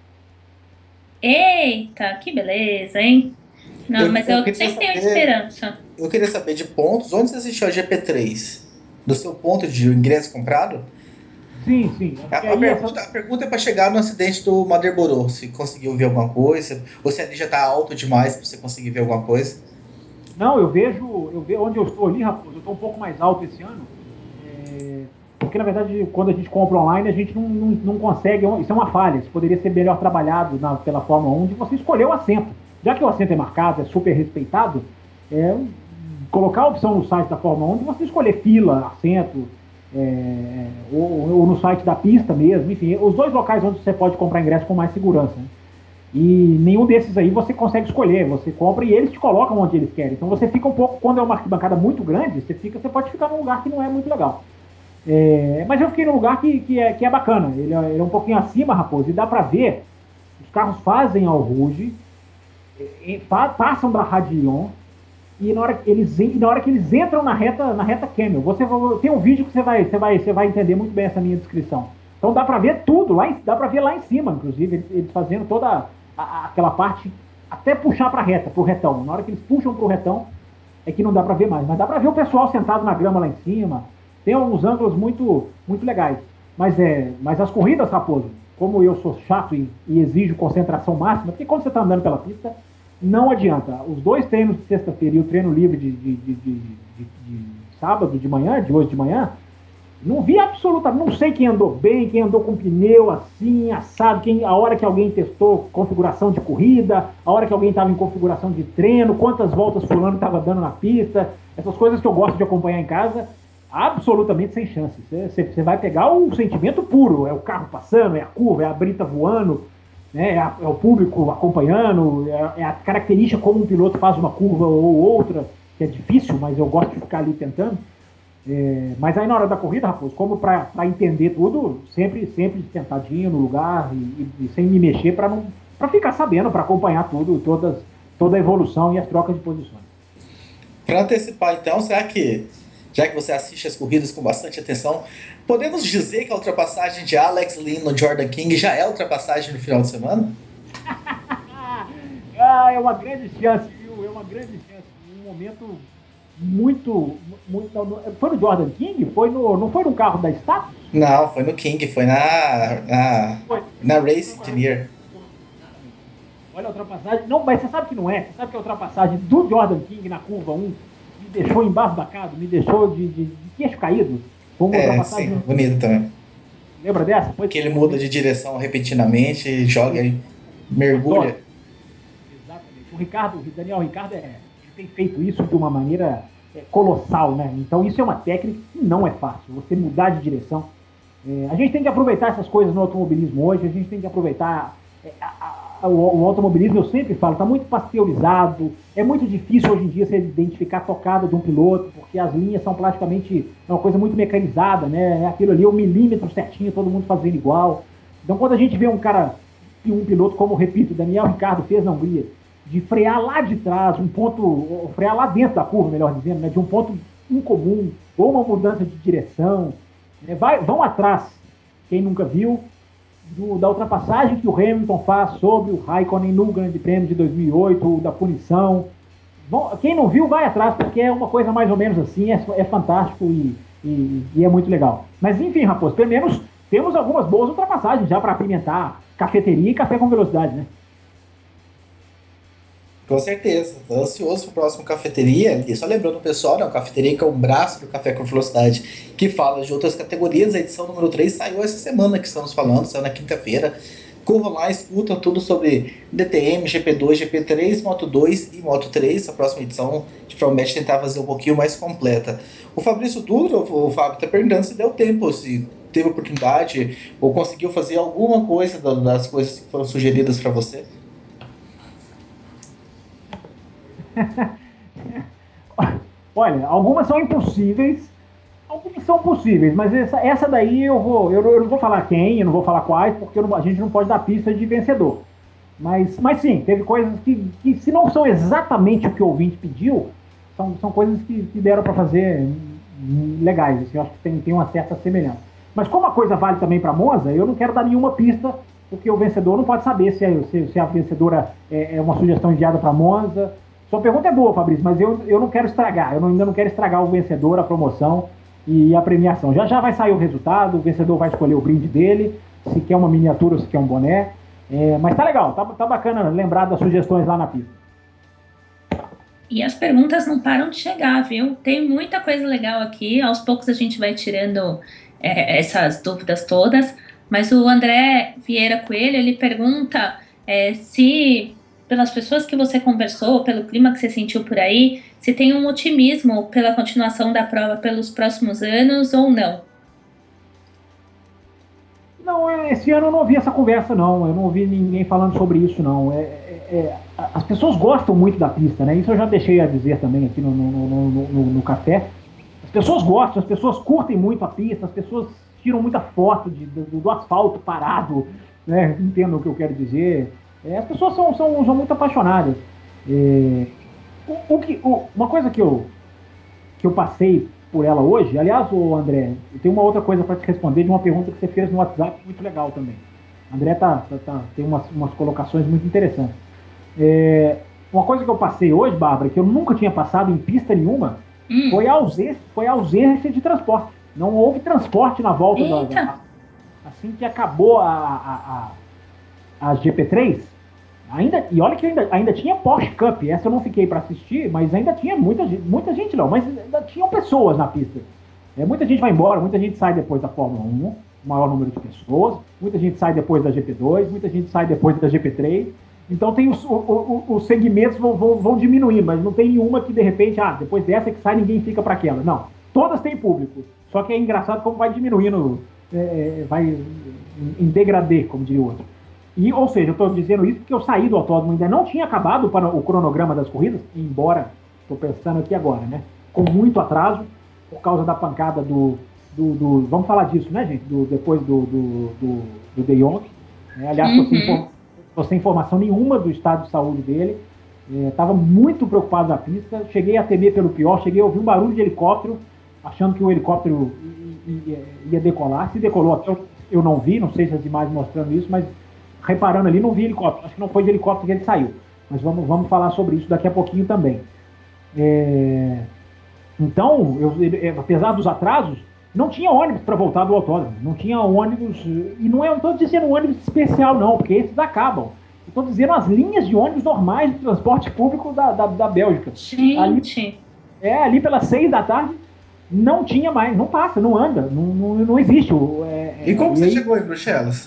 Eita, que beleza, hein? Não, eu, mas eu, eu sempre tenho esperança. Eu queria saber de pontos. Onde você assistiu a G P três? Do seu ponto de ingresso comprado? Sim, sim. A, a, pergunta, a pergunta é para chegar no acidente do Maderboro. Se conseguiu ver alguma coisa, ou se ali já está alto demais para você conseguir ver alguma coisa. Não, eu vejo, eu vejo onde eu estou ali, Raposo, eu estou um pouco mais alto esse ano. É, porque, na verdade, quando a gente compra online, a gente não, não, não consegue. Isso é uma falha. Isso poderia ser melhor trabalhado na, pela Fórmula um, de você escolher o assento. Já que o assento é marcado, é super respeitado, é, colocar a opção no site da Fórmula um de você escolher fila, assento, é, ou, ou no site da pista mesmo. Enfim, os dois locais onde você pode comprar ingresso com mais segurança. Né? E nenhum desses aí você consegue escolher. Você compra e eles te colocam onde eles querem. Então você fica um pouco, quando é uma arquibancada muito grande, você, fica, você pode ficar num lugar que não é muito legal. É, mas eu fiquei num lugar que, que, é, que é bacana. Ele é, ele é um pouquinho acima, Raposo, e dá pra ver. Os carros fazem ao Rouge, e, pa, passam da Radillon, e na hora, eles, e na hora que eles entram na reta, na reta Camel, você tem um vídeo que você vai, você, vai, você vai entender muito bem essa minha descrição. Então dá pra ver tudo, lá em, dá pra ver lá em cima, inclusive, eles, eles fazendo toda a, a, aquela parte, até puxar pra reta, pro retão. Na hora que eles puxam pro retão, é que não dá pra ver mais. Mas dá pra ver o pessoal sentado na grama lá em cima. Tem alguns ângulos muito, muito legais. Mas, é, mas as corridas, Raposo, como eu sou chato e, e exijo concentração máxima, porque quando você está andando pela pista, não adianta. Os dois treinos de sexta-feira e o treino livre de, de, de, de, de, de sábado de manhã, de hoje de manhã, não vi absolutamente, não sei quem andou bem, quem andou com pneu assim, assado, quem, a hora que alguém testou configuração de corrida, a hora que alguém estava em configuração de treino, quantas voltas fulano estava dando na pista, essas coisas que eu gosto de acompanhar em casa. Absolutamente sem chance. Você vai pegar o sentimento puro, é o carro passando, é a curva, é a brita voando, né, é, a, é o público acompanhando, é, é a característica como um piloto faz uma curva ou outra, que é difícil, mas eu gosto de ficar ali tentando. É, mas aí na hora da corrida, Raposo, como para entender tudo, sempre, sempre sentadinho no lugar e, e, e sem me mexer para não para ficar sabendo, para acompanhar tudo, todas, toda a evolução e as trocas de posições. Para antecipar então, será que já que você assiste as corridas com bastante atenção, podemos dizer que a ultrapassagem de Alex Lynn no Jordan King já é ultrapassagem no final de semana? Ah, é uma grande chance, viu? É uma grande chance. Um momento muito... muito foi no Jordan King? Foi no, não foi no carro da Status? Não, foi no King, foi na, na, foi. na Race Engineer. Olha a ultrapassagem. Não, mas você sabe que não é. Você sabe que a ultrapassagem do Jordan King na curva um me deixou embasbacado, me deixou de, de, de queixo caído. Como é, sim, bonito também. Lembra dessa? Pois que ele muda de direção repentinamente, joga e mergulha. Exatamente. O Ricardo, o Daniel Ricciardo, é, ele tem feito isso de uma maneira é, colossal, né? Então isso é uma técnica que não é fácil, você mudar de direção. É, a gente tem que aproveitar essas coisas no automobilismo hoje, a gente tem que aproveitar é, a, a, o, o automobilismo, eu sempre falo, está muito pasteurizado, é muito difícil hoje em dia você identificar a tocada de um piloto, porque as linhas são praticamente uma coisa muito mecanizada, né? Aquilo ali é um milímetro certinho, todo mundo fazendo igual. Então, quando a gente vê um cara, um piloto, como, repito, Daniel Ricciardo fez na Hungria, de frear lá de trás, um ponto, frear lá dentro da curva, melhor dizendo, né? De um ponto incomum, ou uma mudança de direção, né? Vai, vão atrás, quem nunca viu, Do, da ultrapassagem que o Hamilton faz sobre o Raikkonen no Grande Prêmio de dois mil e oito, da punição. Bom, quem não viu, vai atrás, porque é uma coisa mais ou menos assim, é, é fantástico e, e, e é muito legal. Mas enfim, Raposo, pelo menos temos algumas boas ultrapassagens já para apimentar cafeteria e café com velocidade, né? Com certeza, estou ansioso para o próximo Cafeteria. E só lembrando o pessoal, né, o Cafeteria, que é um braço do Café com Velocidade, que fala de outras categorias. A edição número três saiu essa semana que estamos falando, saiu na quinta-feira. Corram lá, escutam tudo sobre D T M, G P dois, G P três, Moto dois e Moto três. A próxima edição a gente promete tentar fazer um pouquinho mais completa. O Fabrício Dutra, o Fábio, está perguntando se deu tempo, se teve oportunidade ou conseguiu fazer alguma coisa das coisas que foram sugeridas para você. Olha, algumas são impossíveis, algumas são possíveis, mas essa, essa daí eu vou, eu, eu não vou falar quem, eu não vou falar quais, porque não, a gente não pode dar pista de vencedor. Mas, mas sim, teve coisas que, que se não são exatamente o que o ouvinte pediu, são, são coisas que, que deram para fazer legais, assim, eu acho que tem, tem uma certa semelhança. Mas como a coisa vale também para Monza, eu não quero dar nenhuma pista, porque o vencedor não pode saber se, é, se, se a vencedora é, é uma sugestão enviada para Monza. Sua pergunta é boa, Fabrício, mas eu, eu não quero estragar, eu não, ainda não quero estragar o vencedor, a promoção e a premiação. Já já vai sair o resultado, o vencedor vai escolher o brinde dele, se quer uma miniatura ou se quer um boné. É, mas tá legal, tá, tá bacana lembrar das sugestões lá na pista. E as perguntas não param de chegar, viu? Tem muita coisa legal aqui, aos poucos a gente vai tirando é, essas dúvidas todas, mas o André Vieira Coelho, ele pergunta é, se... pelas pessoas que você conversou, pelo clima que você sentiu por aí, se tem um otimismo pela continuação da prova pelos próximos anos ou não? Não, esse ano eu não ouvi essa conversa, não. Eu não ouvi ninguém falando sobre isso, não. É, é, é, as pessoas gostam muito da pista, né? Isso eu já deixei a dizer também aqui no, no, no, no, no café. As pessoas gostam, as pessoas curtem muito a pista, as pessoas tiram muita foto de, do, do asfalto parado, né? Entendo o que eu quero dizer. É, as pessoas são, são, são muito apaixonadas. É, o, o que, o, uma coisa que eu, que eu passei por ela hoje, aliás, o André, eu tenho uma outra coisa para te responder de uma pergunta que você fez no WhatsApp, muito legal também. O André tá, tá, tá, tem umas, umas colocações muito interessantes. É, uma coisa que eu passei hoje, Bárbara, que eu nunca tinha passado em pista nenhuma, hum. foi, a ausência, foi a ausência de transporte. Não houve transporte na volta da, da, assim que acabou a, a, a, a G P três. Ainda, e olha que ainda, ainda tinha Porsche Cup, essa eu não fiquei para assistir, mas ainda tinha muita, muita gente não, mas ainda tinham pessoas na pista. É, muita gente vai embora, muita gente sai depois da Fórmula um, o maior número de pessoas, muita gente sai depois da G P dois, muita gente sai depois da G P três, então tem os, o, o, os segmentos vão, vão, vão diminuir, mas não tem nenhuma que de repente, ah, depois dessa que sai ninguém fica para aquela. Não, todas têm público, só que é engraçado como vai diminuindo, é, vai em, em degradê, como diria o outro. E, ou seja, eu estou dizendo isso porque eu saí do autódromo, ainda não tinha acabado para o cronograma das corridas, embora, estou pensando aqui agora, né? Com muito atraso, por causa da pancada do... do, do vamos falar disso, né, gente? Do, depois do, do, do, do De Jong. Né? Aliás, uhum. sem, inform, sem informação nenhuma do estado de saúde dele. Estava é, muito preocupado na pista. Cheguei a temer pelo pior, cheguei a ouvir um barulho de helicóptero, achando que o helicóptero ia, ia decolar. Se decolou até eu, eu não vi, não sei se as imagens mostrando isso, mas... reparando ali, não vi helicóptero. Acho que não foi de helicóptero que ele saiu. Mas vamos, vamos falar sobre isso daqui a pouquinho também. É... Então, eu, apesar dos atrasos, não tinha ônibus para voltar do autódromo. Não tinha ônibus... E não estou dizendo um ônibus especial, não, porque esses acabam. Estou dizendo as linhas de ônibus normais de transporte público da, da, da Bélgica. Gente! Ali, é, ali pelas seis da tarde, não tinha mais. Não passa, não anda. Não, não, não existe. É, e como é, você aí... chegou em Bruxelas?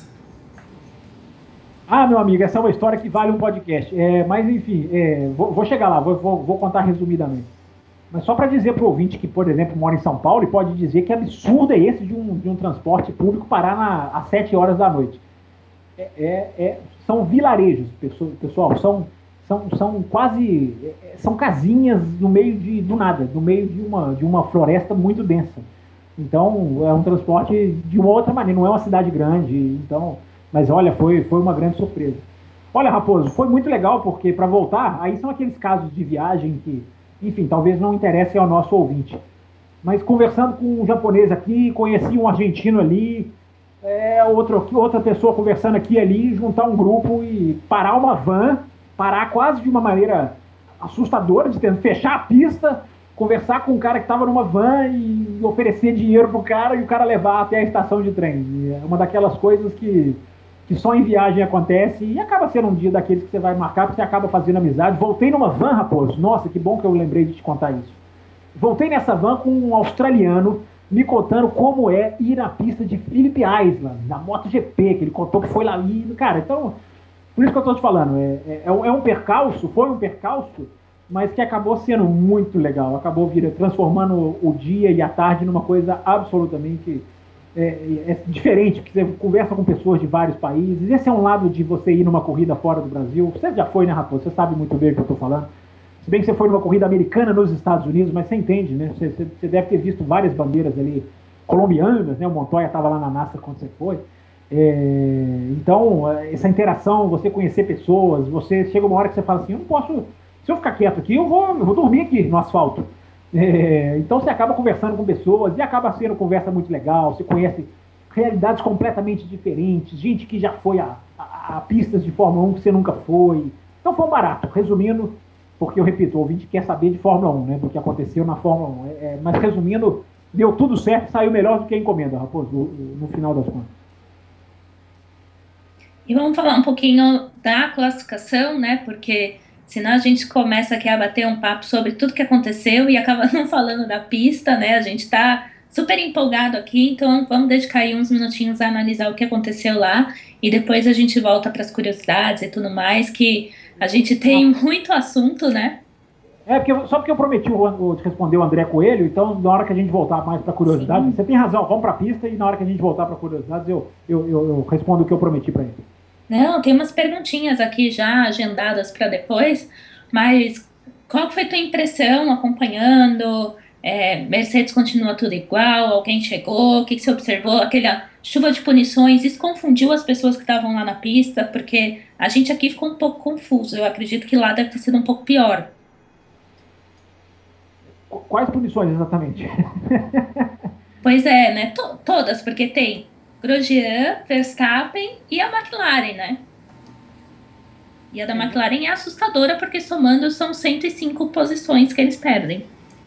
Ah, meu amigo, essa é uma história que vale um podcast. É, mas, enfim, é, vou, vou chegar lá, vou, vou, vou contar resumidamente. Mas só para dizer para o ouvinte que, por exemplo, mora em São Paulo e pode dizer que absurdo é esse de um, de um transporte público parar na, às sete horas da noite. É, é, é, são vilarejos, pessoal, são, são, são quase, são casinhas no meio de, do nada, no meio de uma, de uma floresta muito densa. Então, é um transporte de uma outra maneira, não é uma cidade grande, então, mas olha, foi, foi uma grande surpresa. Olha, Raposo, foi muito legal, porque para voltar, aí são aqueles casos de viagem que, enfim, talvez não interessem ao nosso ouvinte. Mas conversando com um japonês aqui, conheci um argentino ali, é, outro, outra pessoa conversando aqui e ali, juntar um grupo e parar uma van, parar quase de uma maneira assustadora, de ter, fechar a pista, conversar com um cara que estava numa van e oferecer dinheiro pro cara e o cara levar até a estação de trem. E é uma daquelas coisas que, que só em viagem acontece e acaba sendo um dia daqueles que você vai marcar, porque você acaba fazendo amizade. Voltei numa van, Raposo, nossa, que bom que eu lembrei de te contar isso. Voltei nessa van com um australiano me contando como é ir na pista de Phillip Island, na MotoGP, que ele contou que foi lá e, cara, então, por isso que eu estou te falando, é, é, é um percalço, foi um percalço, mas que acabou sendo muito legal, acabou vir, transformando o dia e a tarde numa coisa absolutamente é, é diferente, porque você conversa com pessoas de vários países, esse é um lado de você ir numa corrida fora do Brasil, você já foi, né, Raposo? Você sabe muito bem o que eu estou falando. Se bem que você foi numa corrida americana nos Estados Unidos, mas você entende, né? Você, você deve ter visto várias bandeiras ali colombianas, né? O Montoya estava lá na NASA quando você foi. É, então, essa interação, você conhecer pessoas, você chega uma hora que você fala assim, eu não posso, se eu ficar quieto aqui, eu vou, eu vou dormir aqui no asfalto. É, então você acaba conversando com pessoas e acaba sendo conversa muito legal, você conhece realidades completamente diferentes, gente que já foi a, a, a pistas de Fórmula um que você nunca foi. Então foi um barato, resumindo, porque eu repito, o ouvinte quer saber de Fórmula um, né, do que aconteceu na Fórmula um. É, é, mas resumindo, deu tudo certo, saiu melhor do que a encomenda, Raposo, no, no final das contas. E vamos falar um pouquinho da classificação, né, porque senão a gente começa aqui a bater um papo sobre tudo que aconteceu e acaba não falando da pista, né, a gente tá super empolgado aqui, então vamos dedicar aí uns minutinhos a analisar o que aconteceu lá e depois a gente volta para as curiosidades e tudo mais, que a gente tem muito assunto, né? É, porque, só porque eu prometi o, o, responder o André Coelho, então na hora que a gente voltar mais para curiosidade, sim, você tem razão, vamos para a pista e na hora que a gente voltar para curiosidades eu, eu, eu, eu respondo o que eu prometi para ele. Não, tem umas perguntinhas aqui já agendadas para depois, mas qual foi a tua impressão acompanhando? É, Mercedes continua tudo igual, alguém chegou, o que, que você observou? Aquela chuva de punições, isso confundiu as pessoas que estavam lá na pista, porque a gente aqui ficou um pouco confuso, eu acredito que lá deve ter sido um pouco pior. Quais punições exatamente? Pois é, né, to- todas, porque tem Grosjean, Verstappen e a McLaren, né? E a da McLaren é assustadora, porque somando são cento e cinco posições que eles perdem.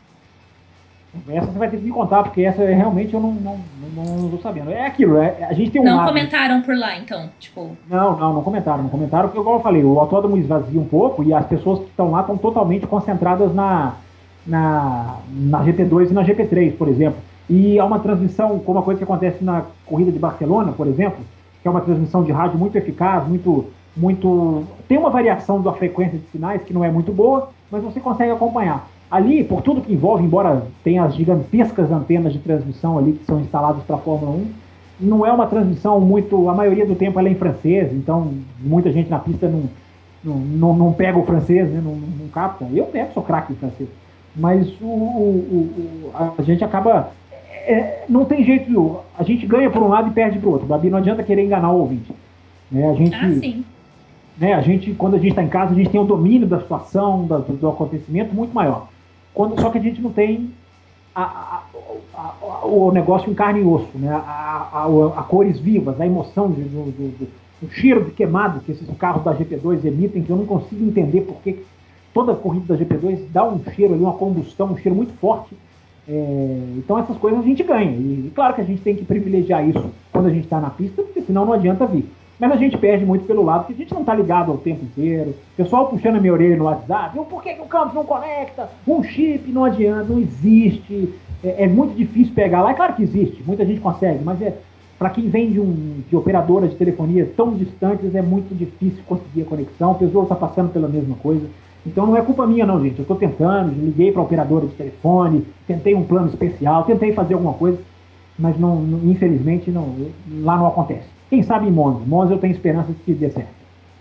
Essa você vai ter que me contar, porque essa realmente eu não, não, não, não estou sabendo. É aquilo, é, a gente tem um Não lado... comentaram por lá, então, tipo... Não, não, não comentaram, não comentaram, porque igual eu falei, o autódromo esvazia um pouco e as pessoas que estão lá estão totalmente concentradas na, na, na G P dois e na G P três, por exemplo. E há uma transmissão, como uma coisa que acontece na corrida de Barcelona, por exemplo, que é uma transmissão de rádio muito eficaz, muito, muito... tem uma variação da frequência de sinais que não é muito boa, mas você consegue acompanhar. Ali, por tudo que envolve, embora tenha as gigantescas antenas de transmissão ali que são instaladas para a Fórmula um, não é uma transmissão muito... A maioria do tempo ela é em francês, então muita gente na pista não, não, não, não pega o francês, né, não, não capta. Eu pego, sou craque em francês. Mas o, o, o, a gente acaba... É, não tem jeito... A gente ganha por um lado e perde por outro. Babi, não adianta querer enganar o ouvinte. Né, a gente... Ah, sim. Né, a gente, quando a gente está em casa, a gente tem o domínio da situação, da, do, do acontecimento muito maior. Quando, só que a gente não tem a, a, a, a, o negócio em carne e osso, né? a, a, a, a cores vivas, a emoção, de, do, do, do, o cheiro de queimado que esses carros da G P dois emitem, que eu não consigo entender porque toda a corrida da G P dois dá um cheiro ali, uma combustão, um cheiro muito forte. É, então essas coisas a gente ganha. E, e claro que a gente tem que privilegiar isso quando a gente está na pista, porque senão não adianta vir. Mas a gente perde muito pelo lado, porque a gente não está ligado ao tempo inteiro. O pessoal puxando a minha orelha no WhatsApp, por que, que o Campos não conecta? Um chip não adianta, não existe. É, é muito difícil pegar lá. É claro que existe, muita gente consegue, mas é, para quem vem de, um, de operadora de telefonia tão distantes, é muito difícil conseguir a conexão. O pessoal está passando pela mesma coisa. Então não é culpa minha não, gente. Eu estou tentando, liguei para a operadora de telefone, tentei um plano especial, tentei fazer alguma coisa, mas não, não, infelizmente não, lá não acontece. Quem sabe em Monza. Monza eu tenho esperança de que dê certo.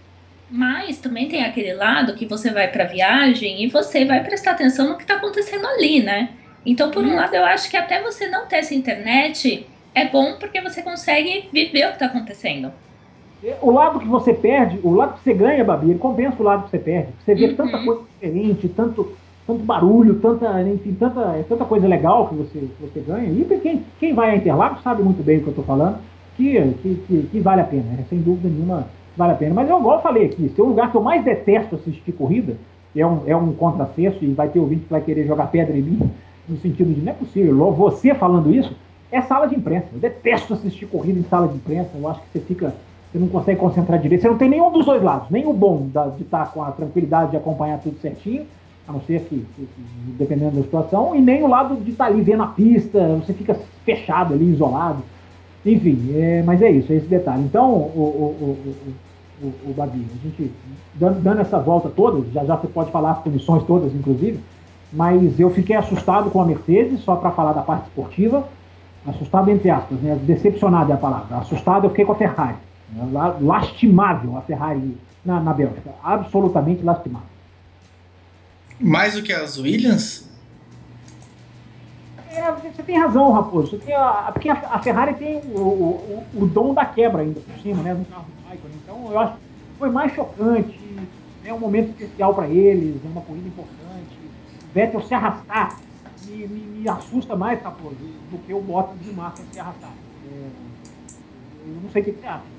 Mas também tem aquele lado que você vai para viagem e você vai prestar atenção no que está acontecendo ali, né? Então, por um lado, eu acho que até você não ter essa internet é bom porque você consegue viver o que está acontecendo. O lado que você perde, o lado que você ganha, Babi, ele compensa o lado que você perde. Você vê Uhum. tanta coisa diferente, tanto, tanto barulho, tanta, enfim, tanta, tanta coisa legal que você, que você ganha. E quem, quem vai a Interlagos sabe muito bem o que eu estou falando, que, que, que, que vale a pena, né? Sem dúvida nenhuma vale a pena. Mas eu, igual eu falei aqui, se é o lugar que eu mais detesto assistir corrida, é um, é um contrassenso, e vai ter ouvinte que vai querer jogar pedra em mim, no sentido de não é possível, você falando isso, é sala de imprensa. Eu detesto assistir corrida em sala de imprensa, eu acho que você fica... Você não consegue concentrar direito. Você não tem nenhum dos dois lados. Nem o bom da, de estar com a tranquilidade de acompanhar tudo certinho, a não ser que, que, que dependendo da situação, e nem o lado de estar ali vendo a pista, você fica fechado ali, isolado. Enfim, é, mas é isso, é esse detalhe. Então, o, o, o, o, o Babi, a gente dando, dando essa volta toda, já já você pode falar as comissões todas, inclusive, mas eu fiquei assustado com a Mercedes, só para falar da parte esportiva, assustado entre aspas, né? Decepcionado é a palavra. Assustado eu fiquei com a Ferrari. Lastimável a Ferrari na, na Bélgica, absolutamente lastimável. Mais do que as Williams? É, você tem razão, Raposo. Você tem a, porque a, a Ferrari tem o, o, o dom da quebra ainda por cima, né, no carro do Michael. Então eu acho que foi mais chocante, é um momento especial para eles, é uma corrida importante. O Vettel se arrastar me, me, me assusta mais, Raposo, do que o Bottas de Massa se arrastar. É, eu não sei o que você acha.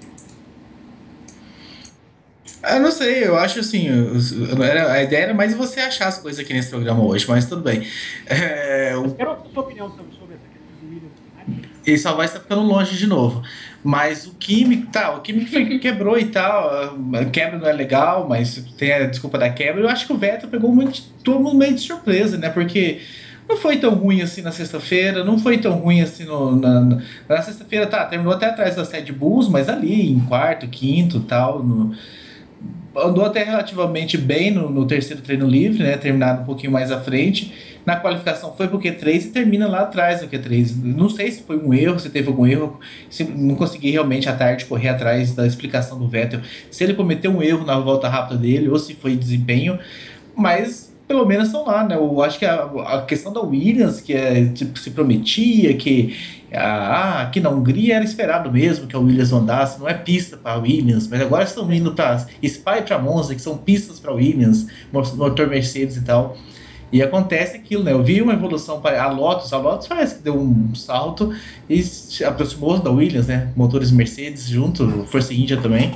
Eu não sei, eu acho assim, eu, eu, a ideia era mais você achar as coisas aqui nesse programa hoje, mas tudo bem. É, eu quero a sua opinião sobre, sobre essa questão do Williams. Ele só vai estar ficando longe de novo. Mas o Kimi, tá, o Kimi quebrou e tal, a quebra não é legal, mas tem a desculpa da quebra. Eu acho que o Vettel pegou muito, todo mundo meio de surpresa, né, porque não foi tão ruim assim na sexta-feira, não foi tão ruim assim no, na, na, na sexta-feira, tá, terminou até atrás das Red Bulls, mas ali em quarto, quinto e tal, no... andou até relativamente bem no, no terceiro treino livre, né? Terminado um pouquinho mais à frente. Na qualificação foi pro Q três e termina lá atrás do Q três. Não sei se foi um erro, se teve algum erro, se não consegui realmente à tarde correr atrás da explicação do Vettel, se ele cometeu um erro na volta rápida dele ou se foi desempenho, mas pelo menos estão lá, né? Eu acho que a, a questão da Williams, que é, tipo, se prometia que ah, aqui na Hungria era esperado mesmo que a Williams andasse, não é pista para a Williams, mas agora estão indo para Spa e para Monza, que são pistas para a Williams, motor Mercedes e tal. E acontece aquilo, né? Eu vi uma evolução para a Lotus, a Lotus parece que deu um salto e se aproximou da Williams, né? Motores Mercedes junto, Force India também.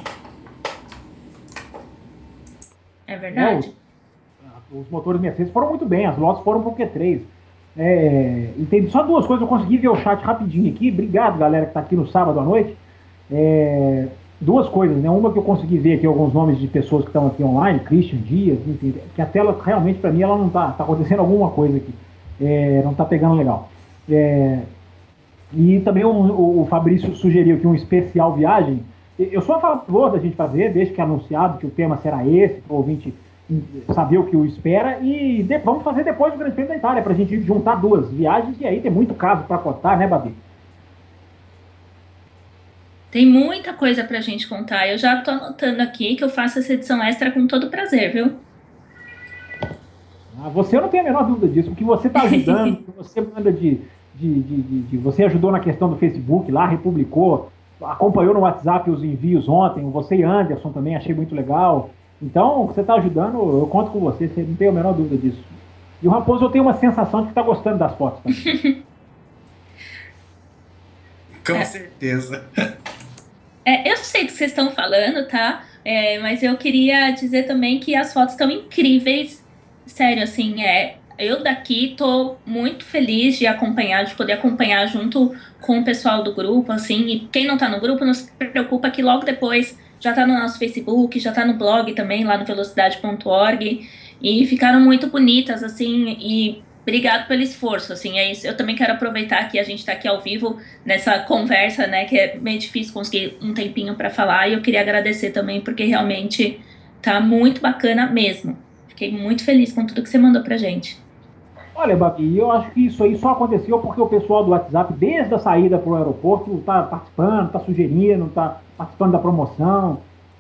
É verdade. É, os motores Mercedes foram muito bem, as Lotus foram para o Q três. É, entendi. Só duas coisas, eu consegui ver o chat rapidinho aqui. Obrigado, galera, que está aqui no sábado à noite. É, duas coisas, né? Uma que eu consegui ver aqui alguns nomes de pessoas que estão aqui online, Christian Dias, enfim, que a tela realmente para mim ela não tá, tá acontecendo alguma coisa aqui, é, não tá pegando legal. É, e também o, o, o Fabrício sugeriu aqui um especial viagem. Eu sou a favor da gente fazer, desde que é anunciado que o tema será esse, para o ouvinte saber o que o espera, e de, vamos fazer depois do Grande Prêmio da Itália, para a gente juntar duas viagens, e aí tem muito caso para contar, né, Babi? Tem muita coisa pra gente contar. Eu já tô anotando aqui que eu faço essa edição extra com todo prazer, viu? Ah, você, eu não tenho a menor dúvida disso, porque você está ajudando, você manda de, de, de, de, de... Você ajudou na questão do Facebook lá, republicou, acompanhou no WhatsApp os envios ontem, você e Anderson também, achei muito legal. Então, você está ajudando, eu conto com você, você não tem a menor dúvida disso. E o Raposo, eu tenho uma sensação de que está gostando das fotos também. Com é. certeza. É, eu sei do que vocês estão falando, tá? É, mas eu queria dizer também que as fotos estão incríveis. Sério, assim, é, eu daqui tô muito feliz de acompanhar, de poder acompanhar junto com o pessoal do grupo, assim. E quem não tá no grupo, não se preocupa que logo depois já tá no nosso Facebook, já tá no blog também, lá no velocidade ponto org. E ficaram muito bonitas, assim, e obrigado pelo esforço, assim, é isso. Eu também quero aproveitar que a gente tá aqui ao vivo nessa conversa, né, que é meio difícil conseguir um tempinho para falar, e eu queria agradecer também, porque realmente tá muito bacana mesmo. Fiquei muito feliz com tudo que você mandou pra gente. Olha, Babi, eu acho que isso aí só aconteceu porque o pessoal do WhatsApp, desde a saída pro aeroporto, tá participando, tá sugerindo, tá participando da promoção,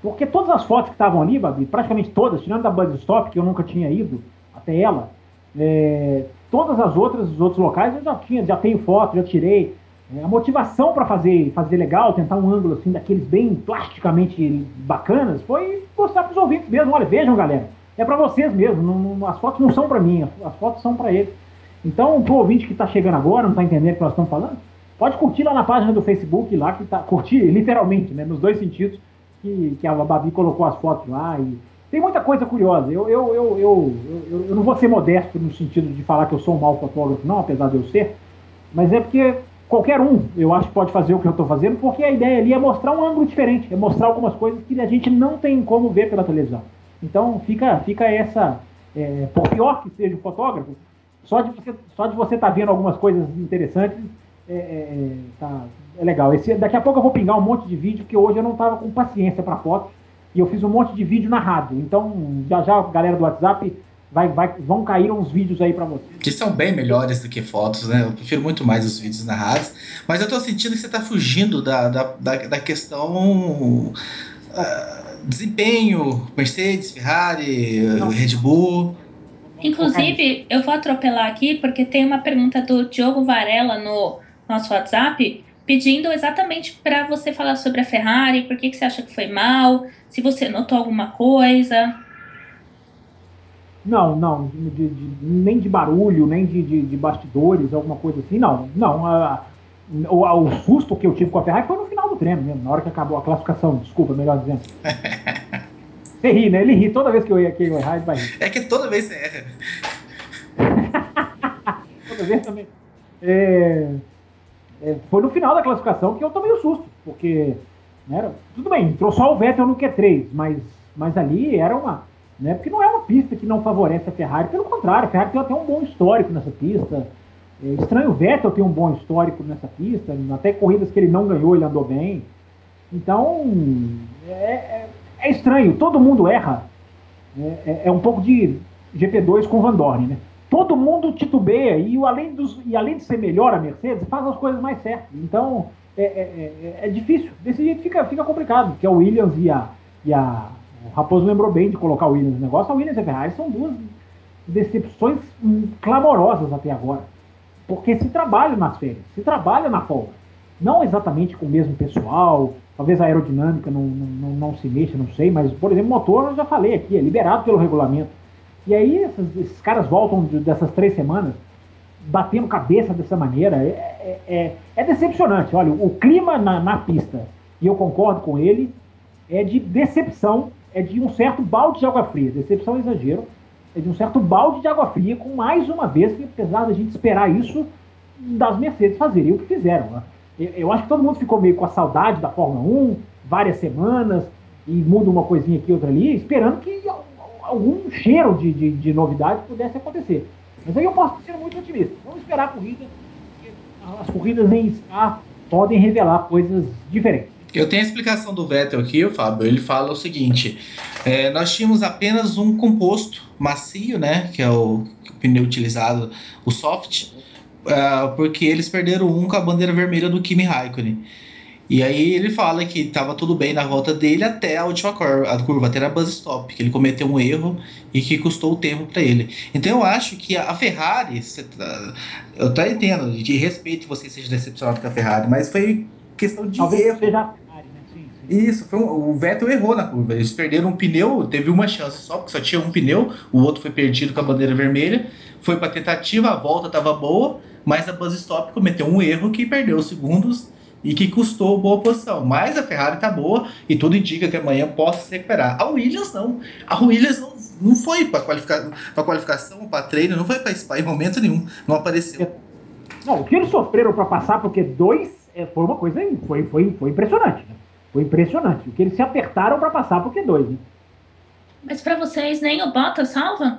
Porque todas as fotos que estavam ali, Babi, praticamente todas, tirando da Buzz Stop, que eu nunca tinha ido até ela, é, todas as outras, os outros locais eu já tinha, já tenho foto, já tirei. É, a motivação para fazer, fazer legal, tentar um ângulo assim, daqueles bem plasticamente bacanas, foi mostrar para os ouvintes mesmo. Olha, vejam, galera, é para vocês mesmo, não, não, as fotos não são para mim, as fotos são para eles. Então, pro ouvinte que está chegando agora, não está entendendo o que nós estamos falando, pode curtir lá na página do Facebook, lá que tá, curtir literalmente, né, nos dois sentidos, que, que a Babi colocou as fotos lá. E tem muita coisa curiosa. Eu, eu, eu, eu, eu, eu não vou ser modesto no sentido de falar que eu sou um mau fotógrafo, não, apesar de eu ser, mas é porque qualquer um, eu acho que pode fazer o que eu estou fazendo, porque a ideia ali é mostrar um ângulo diferente, é mostrar algumas coisas que a gente não tem como ver pela televisão. Então fica, fica essa, é, por pior que seja o fotógrafo, só de você só de você estar tá vendo algumas coisas interessantes, é, é, tá, é legal. Esse, daqui a pouco eu vou pingar um monte de vídeo, porque hoje eu não estava com paciência para foto, e eu fiz um monte de vídeo na rádio. Então, já já, galera do WhatsApp, vai, vai, vão cair uns vídeos aí para vocês. Que são bem melhores do que fotos, né? Eu prefiro muito mais os vídeos narrados. Mas eu tô sentindo que você tá fugindo da, da, da, da questão... Uh, desempenho, Mercedes, Ferrari, não. Red Bull... Inclusive, eu vou atropelar aqui, porque tem uma pergunta do Diogo Varela no nosso WhatsApp, pedindo exatamente para você falar sobre a Ferrari, por que, que você acha que foi mal, se você notou alguma coisa. Não, não, de, de, nem de barulho, nem de, de, de bastidores, alguma coisa assim, não. Não, a, o, a, o susto que eu tive com a Ferrari foi no final do treino mesmo, na hora que acabou a classificação, desculpa, melhor dizendo. Você ri, né? Ele ri toda vez que eu ia aqui no errar, ele vai rir. É que toda vez você erra. Toda vez também. É, é, foi no final da classificação que eu tomei o susto, porque né, era, tudo bem, entrou só o Vettel no Q três, mas, mas ali era uma... Né, porque não é uma pista que não favorece a Ferrari, pelo contrário, a Ferrari tem até um bom histórico nessa pista. É estranho o Vettel ter um bom histórico nessa pista, até corridas que ele não ganhou, ele andou bem. Então, é... é É estranho, todo mundo erra. É, é, é um pouco de G P dois com Van Dorn, né? Todo mundo titubeia e além, dos, e além de ser melhor a Mercedes, faz as coisas mais certas. Então, é, é, é, é difícil. Desse jeito fica, fica complicado, porque a Williams e a, e a... O Raposo lembrou bem de colocar o Williams no negócio. A Williams e a Ferrari são duas decepções hum, clamorosas até agora. Porque se trabalha nas férias, se trabalha na folga. Não exatamente com o mesmo pessoal... Talvez a aerodinâmica não, não, não se mexa, não sei, mas, por exemplo, o motor, eu já falei aqui, é liberado pelo regulamento. E aí, esses, esses caras voltam de, dessas três semanas, batendo cabeça dessa maneira, é, é, é, é decepcionante. Olha, o clima na, na pista, e eu concordo com ele, é de decepção, é de um certo balde de água fria. Decepção é exagero, é de um certo balde de água fria, com mais uma vez, que apesar da gente esperar isso, das Mercedes fazerem o que fizeram, né? Eu acho que todo mundo ficou meio com a saudade da Fórmula um, várias semanas, e muda uma coisinha aqui, outra ali, esperando que algum cheiro de, de, de novidade pudesse acontecer. Mas aí eu posso ser muito otimista. Vamos esperar a corrida, porque as corridas em Spa podem revelar coisas diferentes. Eu tenho a explicação do Vettel aqui, o Fábio. Ele fala o seguinte: é, nós tínhamos apenas um composto macio, né, que é o, o pneu utilizado, o soft, Uh, porque eles perderam um com a bandeira vermelha do Kimi Raikkonen. E aí ele fala que estava tudo bem na volta dele até a última curva, a curva até na buzz stop, que ele cometeu um erro e que custou o tempo para ele. Então eu acho que a Ferrari, tá, eu até entendo, de respeito que você seja decepcionado com a Ferrari, mas foi questão de Talvez erro. Seja a Ferrari, né? Sim, sim. Isso, foi um, o Vettel errou na curva. Eles perderam um pneu, teve uma chance só, porque só tinha um pneu, o outro foi perdido com a bandeira vermelha. Foi para tentativa, a volta estava boa, mas a buzz stop cometeu um erro que perdeu os segundos e que custou boa posição. Mas a Ferrari tá boa e tudo indica que amanhã possa se recuperar. A Williams não. A Williams não, não foi para qualifica, qualificação, para treino, não foi para Spa em momento nenhum. Não apareceu. Não, o que eles sofreram para passar porque dois é, foi uma coisa, foi, foi, foi impressionante. Né? Foi impressionante. O que eles se apertaram para passar porque dois. Né? Mas para vocês nem o Bottas salva?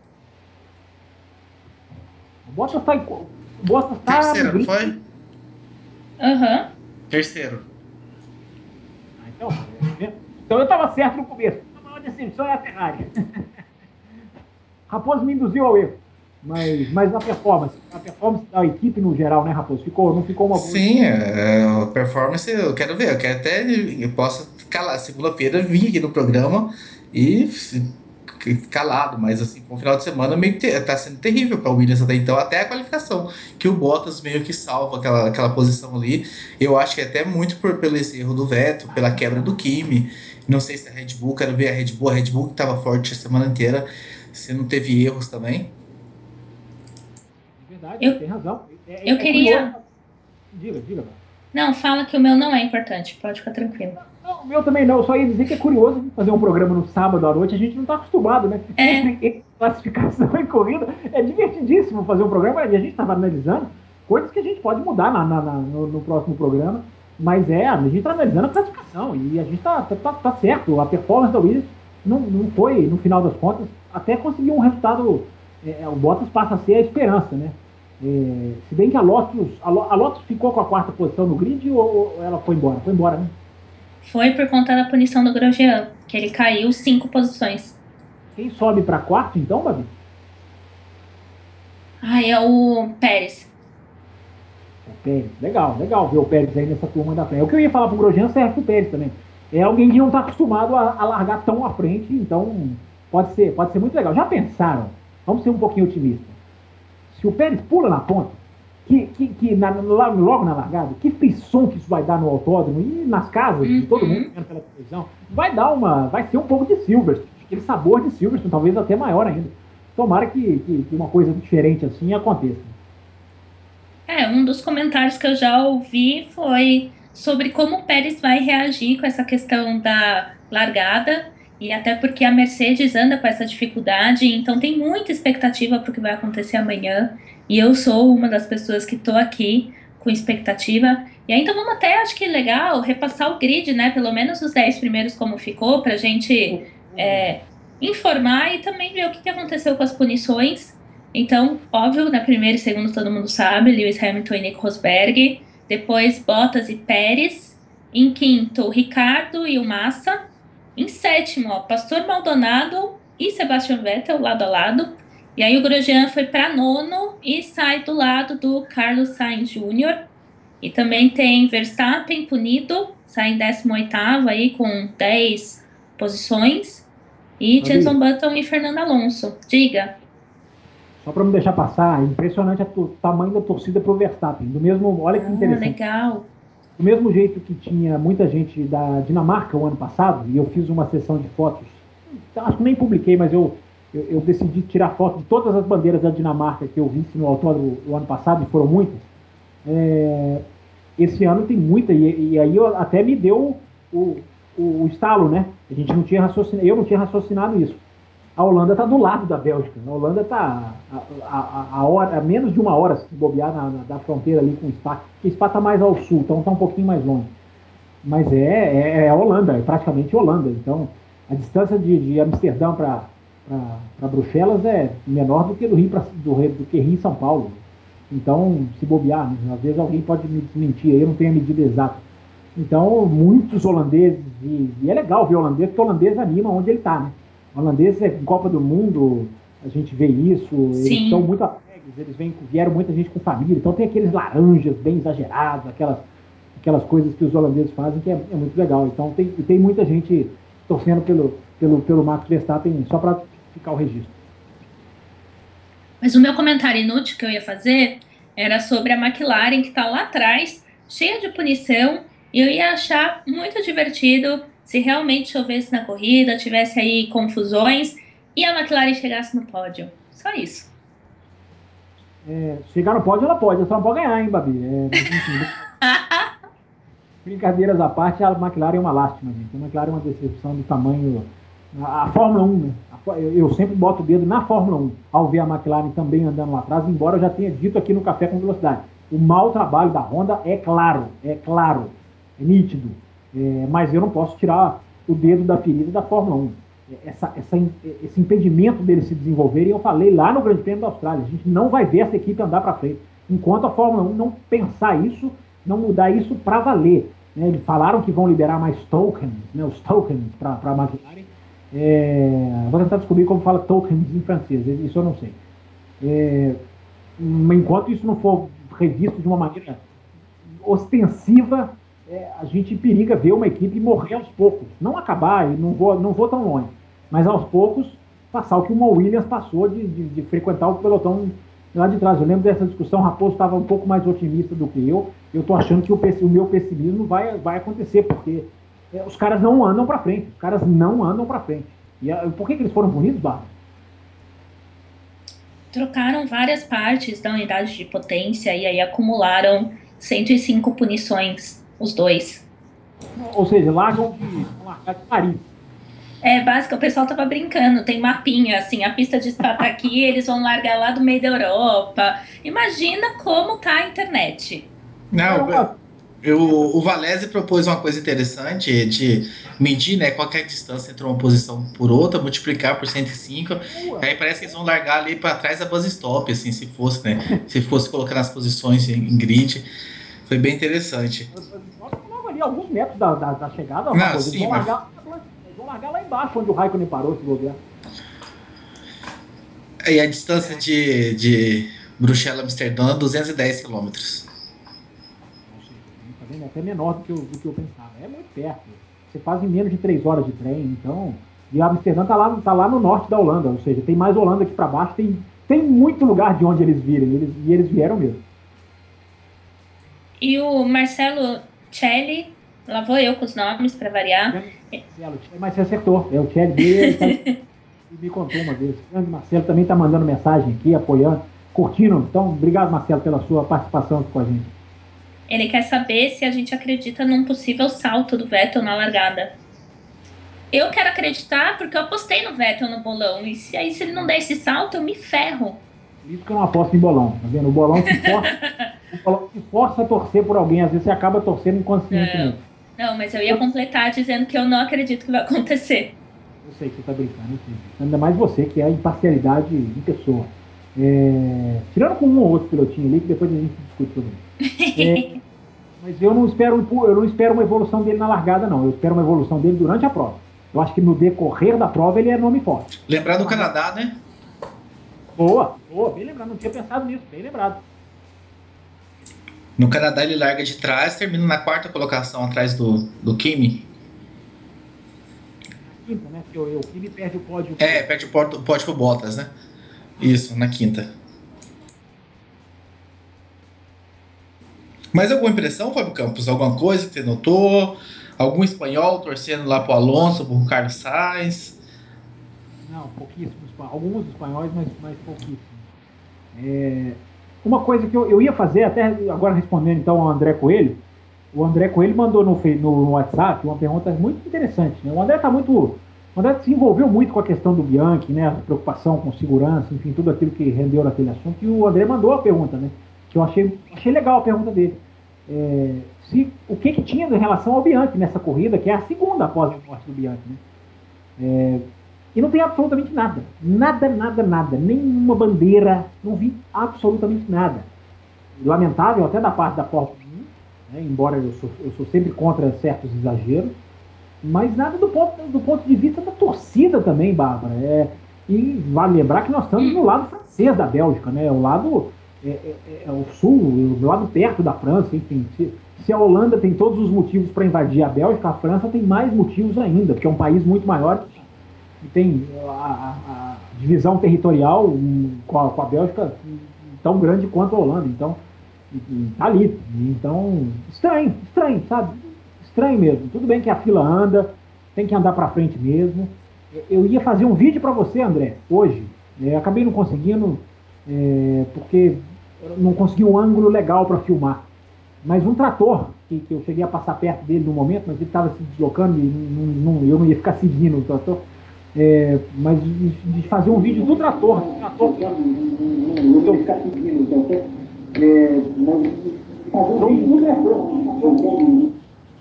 O Bottas tá... O Bottas tá... Terceiro, não foi? Aham. Uhum. Terceiro. Ah, então, então eu tava certo no começo. A maior decepção é a Ferrari. Raposo me induziu ao erro. Mas, mas a performance, a performance da equipe no geral, né, Raposo? Ficou, não ficou uma boa. Sim, é, a performance eu quero ver. Eu quero até. Eu posso calado. Segunda-feira vim aqui no programa e calado, mas assim, com o final de semana meio que tá sendo terrível para o Williams até então, até a qualificação, que o Bottas meio que salva aquela, aquela posição ali. Eu acho que é até muito por, pelo esse erro do Vettel, pela quebra do Kimi. Não sei se a Red Bull, quero ver a Red Bull, a Red Bull que estava forte a semana inteira, se não teve erros também. É verdade, eu, tem razão. É, eu é queria... curioso. Diga, diga. Não, fala que o meu não é importante, pode ficar tranquilo. Não, o meu também não, eu só ia dizer que é curioso fazer um programa no sábado à noite, a gente não está acostumado, né? É. Entre, entre classificação e corrida, é divertidíssimo fazer um programa, e a gente estava analisando coisas que a gente pode mudar na, na, na, no, no próximo programa, mas é, a gente está analisando a classificação, e a gente está tá, tá, tá certo, a performance da Williams não, não foi, no final das contas, até conseguir um resultado, é, o Bottas passa a ser a esperança, né? É, se bem que a Lotus, a Lotus ficou com a quarta posição no grid ou, ou ela foi embora? Foi embora, né? Foi por conta da punição do Grosjean, que ele caiu cinco posições. Quem sobe para quarto, então, Babi? Ah, é o Pérez. É o Pérez. Legal, legal ver o Pérez aí nessa turma da frente. O que eu ia falar pro Grosjean serve pro Pérez também. É alguém que não está acostumado a, a largar tão à frente, então pode ser, pode ser muito legal. Já pensaram? Vamos ser um pouquinho otimistas. Se o Pérez pula na ponta, que, que, que na, logo na largada, que frisson que isso vai dar no autódromo e nas casas de todo mundo vendo pela televisão, vai dar uma, vai ser um pouco de Silverstone, aquele sabor de Silverstone, talvez até maior ainda. Tomara que, que, que uma coisa diferente assim aconteça. É, um dos comentários que eu já ouvi foi sobre como o Pérez vai reagir com essa questão da largada, e até porque a Mercedes anda com essa dificuldade, então tem muita expectativa para o que vai acontecer amanhã, e eu sou uma das pessoas que estou aqui com expectativa. E aí, então vamos até, acho que é legal, repassar o grid, né, pelo menos os dez primeiros como ficou, para a gente é, informar e também ver o que aconteceu com as punições. Então, óbvio, na primeira e segunda todo mundo sabe, Lewis Hamilton e Nico Rosberg, depois Bottas e Pérez, em quinto, Ricardo e o Massa. Em sétimo, ó, Pastor Maldonado e Sebastian Vettel, lado a lado. E aí o Grosjean foi para nono e sai do lado do Carlos Sainz Júnior E também tem Verstappen punido, sai em décimo oitavo aí com dez posições. E Jenson Button e Fernando Alonso. Diga. Só para me deixar passar, é impressionante o tamanho da torcida pro Verstappen. Do mesmo, olha que interessante. Ah, legal. Do mesmo jeito que tinha muita gente da Dinamarca o ano passado, e eu fiz uma sessão de fotos, acho que nem publiquei, mas eu, eu, eu decidi tirar foto de todas as bandeiras da Dinamarca que eu vi no autódromo o ano passado, e foram muitas. É, esse ano tem muita, e, e aí eu, até me deu o, o, o estalo, né? A gente não tinha raciocinado, eu não tinha raciocinado isso. A Holanda está do lado da Bélgica. A Holanda está a, a, a, hora, a menos de uma hora, se bobear na, na, da fronteira ali com o Spa. Porque o Spa está mais ao sul, então está um pouquinho mais longe. Mas é, é, é a Holanda, é praticamente Holanda. Então, a distância de, de Amsterdã para Bruxelas é menor do que do Rio, pra, do, do que Rio e São Paulo. Então, se bobear, né? Às vezes alguém pode me desmentir, eu não tenho a medida exata. Então, muitos holandeses, e, e é legal ver holandês, porque o holandês anima onde ele está, né? O holandês é em Copa do Mundo, a gente vê isso, eles Sim. são muito alegres, eles vêm, vieram muita gente com família, então tem aqueles laranjas bem exagerados, aquelas, aquelas coisas que os holandeses fazem que é, é muito legal. Então tem, tem muita gente torcendo pelo, pelo, pelo Max Verstappen, só para ficar o registro. Mas o meu comentário inútil que eu ia fazer era sobre a McLaren, que está lá atrás, cheia de punição, e eu ia achar muito divertido se realmente chovesse na corrida, tivesse aí confusões e a McLaren chegasse no pódio. Só isso. É, chegar no pódio ela pode, ela só não pode ganhar, hein, Babi? É, enfim, brincadeiras à parte, a McLaren é uma lástima, gente. A McLaren é uma decepção do tamanho... A, a Fórmula um, né? A, eu, eu sempre boto o dedo na Fórmula um, ao ver a McLaren também andando lá atrás, embora eu já tenha dito aqui no Café com Velocidade. O mau trabalho da Honda é claro, é claro, é nítido. É, mas eu não posso tirar o dedo da ferida da Fórmula um. Essa, essa, esse impedimento deles se desenvolverem, eu falei lá no Grande Prêmio da Austrália, a gente não vai ver essa equipe andar para frente. Enquanto a Fórmula um não pensar isso, não mudar isso para valer. Né? Eles falaram que vão liberar mais tokens, né? Os tokens para a McLaren. É, vou tentar descobrir como fala tokens em francês, isso eu não sei. É, enquanto isso não for revisto de uma maneira ostensiva, é, a gente periga ver uma equipe morrer aos poucos. Não acabar, e não vou, não vou tão longe, mas aos poucos passar o que o Mo Williams passou de, de, de frequentar o pelotão lá de trás. Eu lembro dessa discussão, o Raposo estava um pouco mais otimista do que eu. Eu estou achando que o, o meu pessimismo vai, vai acontecer, porque é, os caras não andam para frente. Os caras não andam para frente. E a, por que, que eles foram punidos, Bárbara? Trocaram várias partes da unidade de potência e aí acumularam cento e cinco punições, os dois. Ou seja, largam de, largar de Paris. É, básico, o pessoal tava brincando, tem mapinha, assim, a pista de Spa tá aqui, eles vão largar lá do meio da Europa. Imagina como tá a internet. Não, eu, eu, o Valese propôs uma coisa interessante de medir, né, qual que é a distância entre uma posição por outra, multiplicar por cento e cinco, e aí parece que eles vão largar ali para trás da base stop, assim, se fosse, né, se fosse colocar nas posições em, em grid. Foi bem interessante. Logo ali, alguns metros da, da, da chegada, Não, coisa, sim, eles, vão mas... largar, eles vão largar lá embaixo, onde o Raikkonen parou, se bobear. E a distância de, de Bruxelas a Amsterdã é duzentos e dez quilômetros. Tá vendo? É até menor do que, eu, do que eu pensava. É muito perto. Você faz em menos de três horas de trem, então... E Amsterdã tá lá, tá lá no norte da Holanda, ou seja, tem mais Holanda aqui para baixo, tem, tem muito lugar de onde eles virem, eles, e eles vieram mesmo. E o Marcelo Celli, lá vou eu com os nomes para variar. Marcelo, mas você acertou, é o Celli dele, tá, ele me contou uma vez. O Marcelo também está mandando mensagem aqui, apoiando, curtindo. Então, obrigado, Marcelo, pela sua participação aqui com a gente. Ele quer saber se a gente acredita num possível salto do Vettel na largada. Eu quero acreditar porque eu apostei no Vettel no bolão. E se aí se ele não der esse salto, eu me ferro. Por isso que eu não aposto em bolão, tá vendo? O bolão te força, o bolão te força a torcer por alguém. Às vezes você acaba torcendo inconscientemente. Não, não, mas eu ia completar dizendo que eu não acredito que vai acontecer. Eu sei que você tá brincando, eu sei. Ainda mais você, que é a imparcialidade em pessoa. É... Tirando com um ou outro pilotinho ali, que depois a gente discute sobre isso. É... Mas eu não, espero, eu não espero uma evolução dele na largada, não. Eu espero uma evolução dele durante a prova. Eu acho que no decorrer da prova ele é nome forte. Lembrar do Canadá, né? Boa, boa, bem lembrado. Não tinha pensado nisso, bem lembrado. No Canadá ele larga de trás, termina na quarta colocação atrás do, do Kimi. Na quinta, né? Porque o, o Kimi perde o pódio. É, perde o pódio, o pódio pro Bottas, né? Isso, na quinta. Mais alguma impressão, Fábio Campos? Alguma coisa que você notou? Algum espanhol torcendo lá pro Alonso, pro Carlos Sainz? Não, pouquíssimos. Alguns espanhóis, mas, mas pouquíssimos. É, uma coisa que eu, eu ia fazer, até agora respondendo então ao André Coelho, o André Coelho mandou no, no WhatsApp uma pergunta muito interessante. Né? O André tá muito. O André se envolveu muito com a questão do Bianchi, né? A preocupação com segurança, enfim, tudo aquilo que rendeu naquele assunto. E o André mandou a pergunta, né? Que eu achei, achei legal a pergunta dele. É, se, o que, que tinha em relação ao Bianchi nessa corrida, que é a segunda após a morte do Bianchi, né? É, e não tem absolutamente nada. Nada, nada, nada. Nenhuma bandeira. Não vi absolutamente nada. Lamentável até da parte da Fórmula um, né? Embora eu sou, eu sou sempre contra certos exageros. Mas nada do ponto, do ponto de vista da torcida também, Bárbara. É, e vale lembrar que nós estamos no lado francês da Bélgica, né? O lado é, é, é o sul, o lado perto da França, enfim. Se, se a Holanda tem todos os motivos para invadir a Bélgica, a França tem mais motivos ainda, porque é um país muito maior e tem a, a, a divisão territorial um, com, a, com a Bélgica tão grande quanto a Holanda. Então, tá ali. Então, estranho, estranho, sabe? Estranho mesmo. Tudo bem que a fila anda, tem que andar para frente mesmo. Eu ia fazer um vídeo para você, André, hoje. É, acabei não conseguindo, é, porque eu não consegui um ângulo legal para filmar. Mas um trator, que, que eu cheguei a passar perto dele no momento, mas ele estava se deslocando e não, não, eu não ia ficar seguindo o trator. É, mas de, de fazer um vídeo do trator. Do trator que eu não ia ficar seguindo o trator. É, mas fazer um vídeo do trator.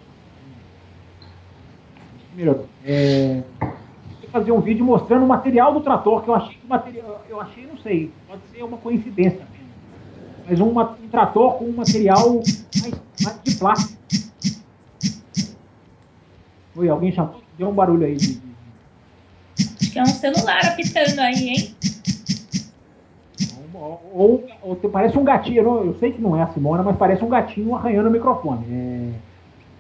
Primeiro, é, fazer um vídeo mostrando o material do trator, que eu achei que o material, eu achei, não sei, pode ser uma coincidência apenas, mas um, um trator com um material mais, mais de plástico. Oi, alguém chamou? Deu um barulho aí. De, de... Acho que é um celular apitando aí, hein? Ou, ou, ou parece um gatinho, eu, não, eu sei que não é a Simona, mas parece um gatinho arranhando o microfone. É...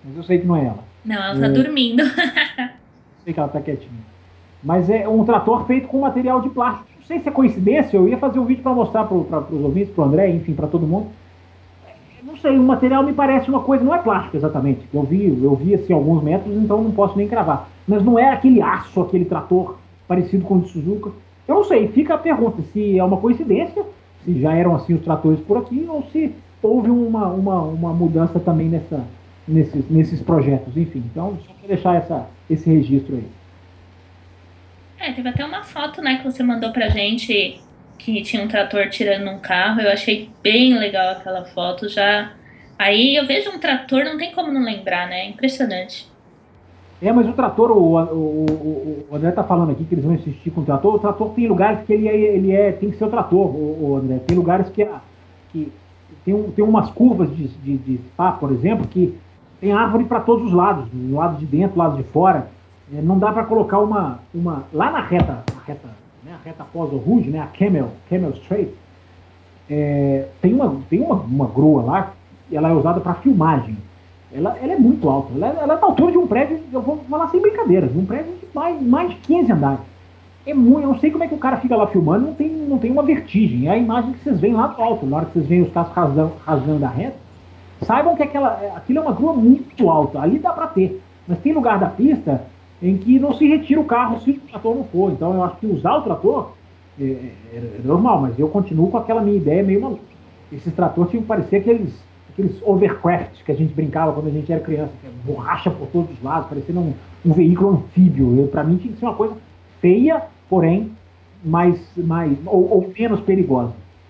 mas eu sei que não é ela. Não, ela tá é... dormindo. Sei que ela tá quietinha. Mas é um trator feito com material de plástico. Não sei se é coincidência, eu ia fazer um vídeo para mostrar para os ouvintes, para o André, enfim, para todo mundo. Não sei, o material me parece uma coisa, não é plástico exatamente. Eu vi, eu vi assim alguns metros, então não posso nem cravar. Mas não é aquele aço, aquele trator parecido com o de Suzuka. Eu não sei, fica a pergunta se é uma coincidência, se já eram assim os tratores por aqui, ou se houve uma, uma, uma mudança também nessa, nesses, nesses projetos, enfim. Então, só para deixar essa, esse registro aí. É, teve até uma foto, né, que você mandou pra gente, que tinha um trator tirando um carro. Eu achei bem legal aquela foto, já... Aí eu vejo um trator, não tem como não lembrar, né? Impressionante. É, mas o trator, o, o, o, o André tá falando aqui que eles vão insistir com o trator. O trator tem lugares que ele é, ele é tem que ser o trator, o, o André. Tem lugares que, que tem, um, tem umas curvas de, de, de Spa, por exemplo, que tem árvore para todos os lados, do lado de dentro, do lado de fora. É, não dá para colocar uma, uma... Lá na reta, a reta, né, a reta após o Rouge, né, a Camel, Camel Straight, é, tem, uma, tem uma, uma grua lá, ela é usada para filmagem. Ela, ela é muito alta, ela, ela é da altura de um prédio, eu vou falar sem brincadeira, de um prédio de mais, mais de quinze andares. É muito, eu não sei como é que o cara fica lá filmando, não tem, não tem uma vertigem. É a imagem que vocês veem lá do alto, na hora que vocês veem os carros rasgando, rasgando da reta. Saibam que aquela, aquilo é uma grua muito alta, ali dá para ter. Mas tem lugar da pista em que não se retira o carro se o trator não for. Então eu acho que usar o trator é, é, é normal, mas eu continuo com aquela minha ideia meio maluca. Esses tratores tinham que parecer aqueles, aqueles overcraft que a gente brincava quando a gente era criança, que é borracha por todos os lados, parecendo um, um veículo anfíbio. Para mim tinha que ser uma coisa feia, porém mais, mais ou, ou menos perigosa.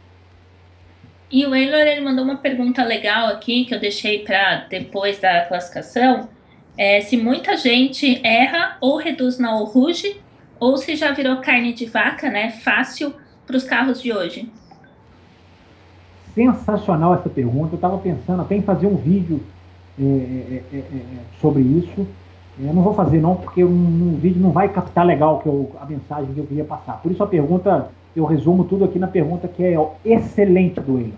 E o Eylor, ele mandou uma pergunta legal aqui, que eu deixei para depois da classificação. É, se muita gente erra ou reduz na Rouge, ou se já virou carne de vaca, né, fácil para os carros de hoje. Sensacional essa pergunta. Eu estava pensando até em fazer um vídeo é, é, é, é, sobre isso. Eu não vou fazer não, porque um, um vídeo não vai captar legal que eu, a mensagem que eu queria passar. Por isso a pergunta, eu resumo tudo aqui na pergunta que é excelente do Eylor.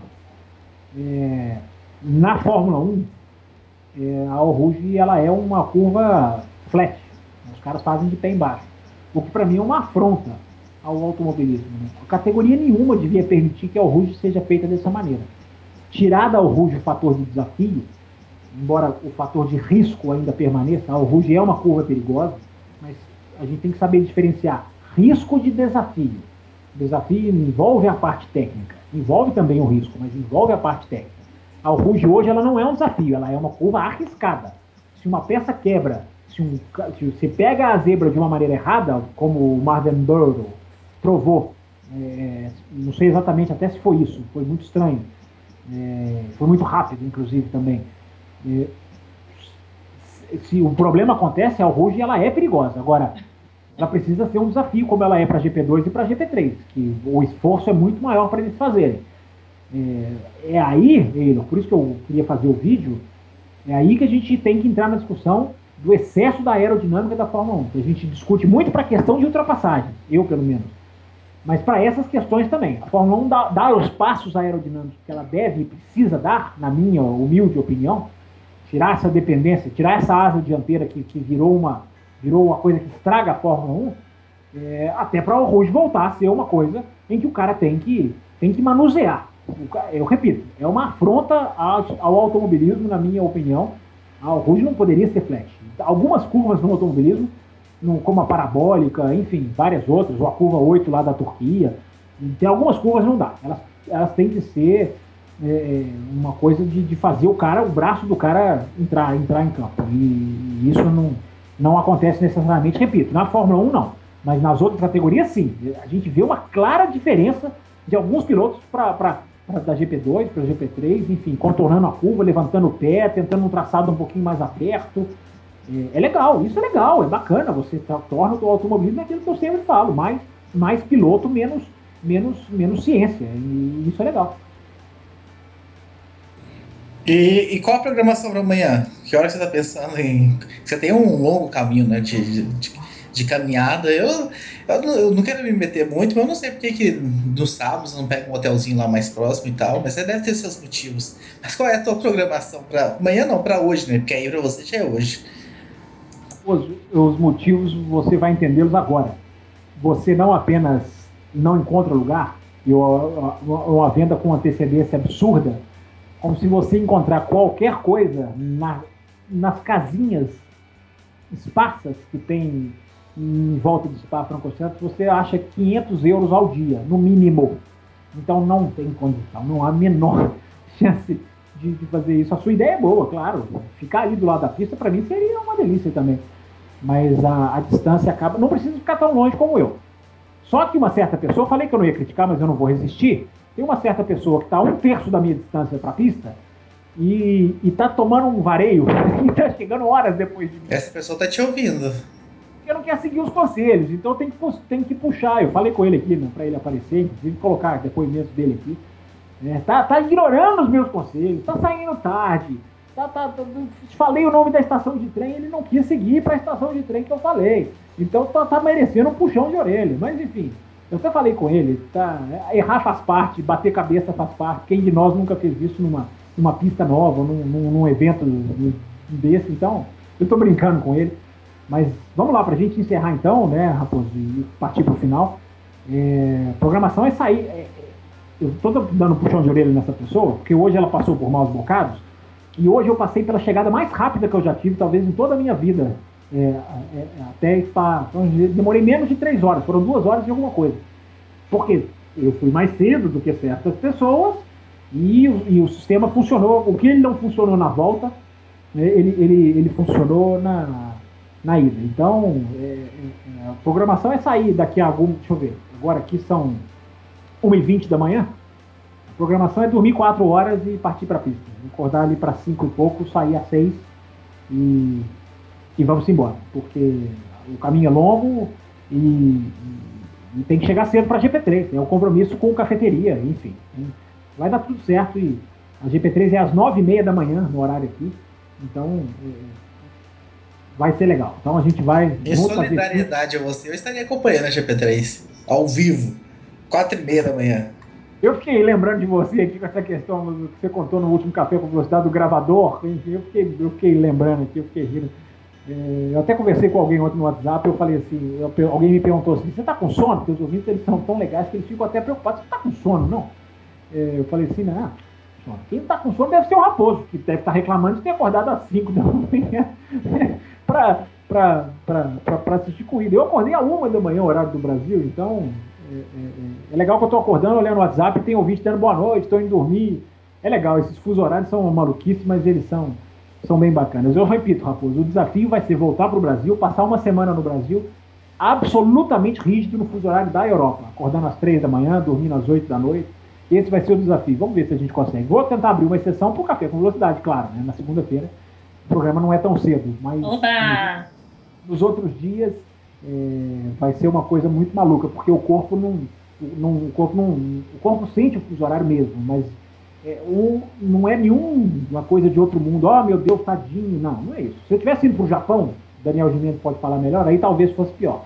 É, na Fórmula um, é, a Rouge, ela é uma curva flat. Os caras fazem de pé embaixo. O que para mim é uma afronta ao automobilismo. Né? A categoria nenhuma devia permitir que a Rouge seja feita dessa maneira. Tirar da Rouge o fator de desafio, embora o fator de risco ainda permaneça, a Rouge é uma curva perigosa, mas a gente tem que saber diferenciar risco de desafio. O desafio envolve a parte técnica, envolve também o risco, mas envolve a parte técnica. A Rouge hoje ela não é um desafio, ela é uma curva arriscada. Se uma peça quebra, se, um, se você pega a zebra de uma maneira errada, como o Marvin Burrow provou, é, não sei exatamente até se foi isso, foi muito estranho, é, foi muito rápido, inclusive, também. É, se o problema acontece, a Rouge ela é perigosa. Agora, ela precisa ser um desafio, como ela é para G P dois e para G P três, que o esforço é muito maior para eles fazerem. É, é aí, Eylor, por isso que eu queria fazer o vídeo, é aí que a gente tem que entrar na discussão do excesso da aerodinâmica da Fórmula um, que a gente discute muito para a questão de ultrapassagem, eu pelo menos, mas para essas questões também. A Fórmula um dá, dá os passos aerodinâmicos que ela deve e precisa dar, na minha humilde opinião, tirar essa dependência, tirar essa asa dianteira que, que virou, uma, virou uma coisa que estraga a Fórmula um, é, até para o Rouge voltar a ser uma coisa em que o cara tem que, tem que manusear. Eu repito, é uma afronta ao, ao automobilismo, na minha opinião. A Rouge não poderia ser flat. Algumas curvas no automobilismo, no, como a parabólica, enfim, várias outras, ou a curva oito lá da Turquia, tem algumas curvas não dá. Elas, elas têm que ser é, uma coisa de, de fazer o cara, o braço do cara entrar, entrar em campo. E, e isso não, não acontece necessariamente, repito, na Fórmula um não, mas nas outras categorias sim. A gente vê uma clara diferença de alguns pilotos para da G P dois para G P três, enfim, contornando a curva, levantando o pé, tentando um traçado um pouquinho mais aberto. É, é legal, isso é legal, é bacana, você torna o automobilismo aquilo que eu sempre falo, mais, mais piloto, menos, menos, menos ciência, e isso é legal. E, e qual a programação para amanhã? Que hora você está pensando em... Você tem um longo caminho, né, de, de, de caminhada. Eu, eu, não- eu não quero me meter muito, mas eu não sei porque que nos sábados não pega um hotelzinho lá mais próximo e tal, mas você deve ter seus motivos. Mas qual é a tua programação para amanhã não, para hoje, né? Porque aí para você já é hoje. Os, os motivos você vai entendê-los agora. Você não apenas não encontra lugar, e uma, uma venda com antecedência absurda, como se você encontrar qualquer coisa na, nas casinhas esparsas que tem em volta do Spa-Francorchamps, você acha quinhentos euros ao dia, no mínimo. Então não tem condição, não há a menor chance de, de fazer isso. A sua ideia é boa, claro. Ficar ali do lado da pista, para mim, seria uma delícia também. Mas a, a distância acaba... Não precisa ficar tão longe como eu. Só que uma certa pessoa, eu falei que eu não ia criticar, mas eu não vou resistir. Tem uma certa pessoa que está a um terço da minha distância para a pista e está tomando um vareio e está chegando horas depois de mim. Essa pessoa tá te ouvindo. Porque não quer seguir os conselhos, então tem que, pu- tem que puxar. Eu falei com ele aqui, né, para ele aparecer, inclusive colocar depoimentos dele aqui. É, tá, tá ignorando os meus conselhos, tá saindo tarde. Tá, tá, tá- falei o nome da estação de trem, ele não quis seguir para a estação de trem que eu falei. Então tá, tá merecendo um puxão de orelha. Mas enfim, eu até falei com ele, tá, errar faz parte, bater cabeça faz parte. Quem de nós nunca fez isso numa, numa pista nova, num, num, num evento desse? Então, eu tô brincando com ele. Mas vamos lá, pra gente encerrar então, né, Raposo, e partir pro final. É, programação é sair. É, eu tô dando um puxão de orelha nessa pessoa, porque hoje ela passou por maus bocados, e hoje eu passei pela chegada mais rápida que eu já tive, talvez em toda a minha vida. É, é, até Spa, então, demorei menos de três horas, foram duas horas e alguma coisa. Porque eu fui mais cedo do que certas pessoas e, o- e o sistema funcionou. O que ele não funcionou na volta, né, ele, ele, ele funcionou na, na ida. Então, é, é, a programação é sair daqui a algum. Deixa eu ver, agora aqui são uma e vinte da manhã. A programação é dormir quatro horas e partir para a pista. Acordar ali para cinco e pouco, sair às seis e, e vamos embora. Porque o caminho é longo e, e tem que chegar cedo para a G P três. É o compromisso com cafeteria, enfim. Vai dar tudo certo e a G P três é às nove e meia da manhã, no horário aqui. Então, é, vai ser legal. Então a gente vai... Em vamos fazer tudo. solidariedade a você, eu estaria acompanhando a G P três ao vivo, quatro e meia da manhã. Eu fiquei lembrando de você aqui com essa questão do que você contou no último Café com Velocidade do gravador. Enfim, eu fiquei, eu fiquei lembrando aqui, eu fiquei rindo. É, eu até conversei com alguém ontem no WhatsApp, eu falei assim, eu- alguém me perguntou assim, você tá com sono? Porque os ouvintes eles são tão legais que eles ficam até preocupados. Você tá com sono, não? É, eu falei assim, não, sono. Quem tá com sono deve ser o Raposo, que deve estar reclamando de ter acordado às cinco da manhã pra, pra, pra, pra, pra assistir corrida. Eu acordei às uma da manhã, horário do Brasil, então... É, é, é- é legal que eu tô acordando, olhando o WhatsApp, tem ouvinte dando boa noite, estou indo dormir. É legal, esses fusos horários são maluquices, mas eles são, são bem bacanas. Eu repito, Raposo, o desafio vai ser voltar para o Brasil, passar uma semana no Brasil, absolutamente rígido no fuso horário da Europa, acordando às três da manhã, dormindo às oito da noite. Esse vai ser o desafio. Vamos ver se a gente consegue. Vou tentar abrir uma exceção para o Café com Velocidade, claro, né? Na segunda-feira. O programa não é tão cedo, mas Oba! nos outros dias é, vai ser uma coisa muito maluca, porque o corpo não, não, o corpo não, o corpo sente o fuso horário mesmo, mas é, um, não é nenhuma coisa de outro mundo. Oh, meu Deus, tadinho, não, não é isso. Se eu tivesse ido para o Japão, Daniel Gimeno pode falar melhor, aí talvez fosse pior.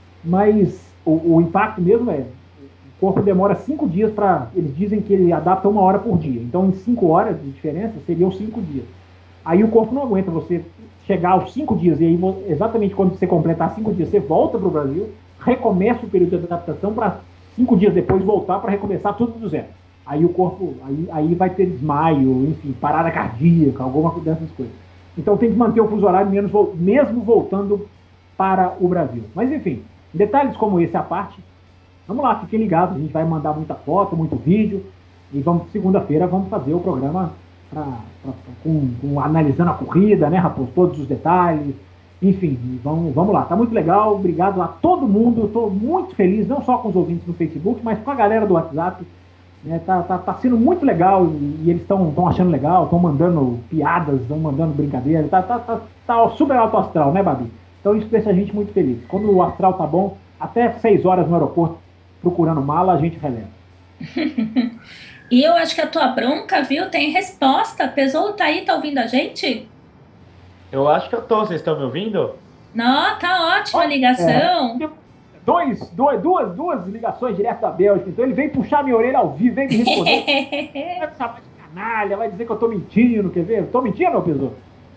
Mas o, o impacto mesmo é, o corpo demora cinco dias para, eles dizem que ele adapta uma hora por dia, então em cinco horas de diferença seriam cinco dias. Aí o corpo não aguenta você chegar aos cinco dias, e aí exatamente quando você completar cinco dias, você volta para o Brasil, recomeça o período de adaptação para cinco dias depois voltar para recomeçar tudo do zero. Aí o corpo, aí, aí vai ter desmaio, enfim, parada cardíaca, alguma dessas coisas. Então tem que manter o fuso horário menos, mesmo voltando para o Brasil. Mas enfim, detalhes como esse à parte, vamos lá, fiquem ligados, a gente vai mandar muita foto, muito vídeo, e vamos segunda-feira vamos fazer o programa Pra, pra, com, com, analisando a corrida, né, Raposo? Todos os detalhes, enfim, vamos, vamos lá, tá muito legal, obrigado a todo mundo, estou muito feliz, não só com os ouvintes no Facebook, mas com a galera do WhatsApp, né, tá, tá, tá sendo muito legal e, e eles estão achando legal, estão mandando piadas, estão mandando brincadeira, tá, tá, tá, tá super alto astral, né, Babi? Então isso deixa a gente muito feliz. Quando o astral tá bom, até seis horas no aeroporto procurando mala, a gente releva. E eu acho que a tua bronca, viu, tem resposta. Pesou tá aí, tá ouvindo a gente? Eu acho que eu tô, vocês estão me ouvindo? Não, tá ótima a ligação. É, dois, dois, duas, duas ligações direto da Bélgica. Então ele veio puxar minha orelha ao vivo, veio me responder. Vai me chamar de canalha, vai dizer que eu tô mentindo, quer ver? Tô mentindo, meu pessoal?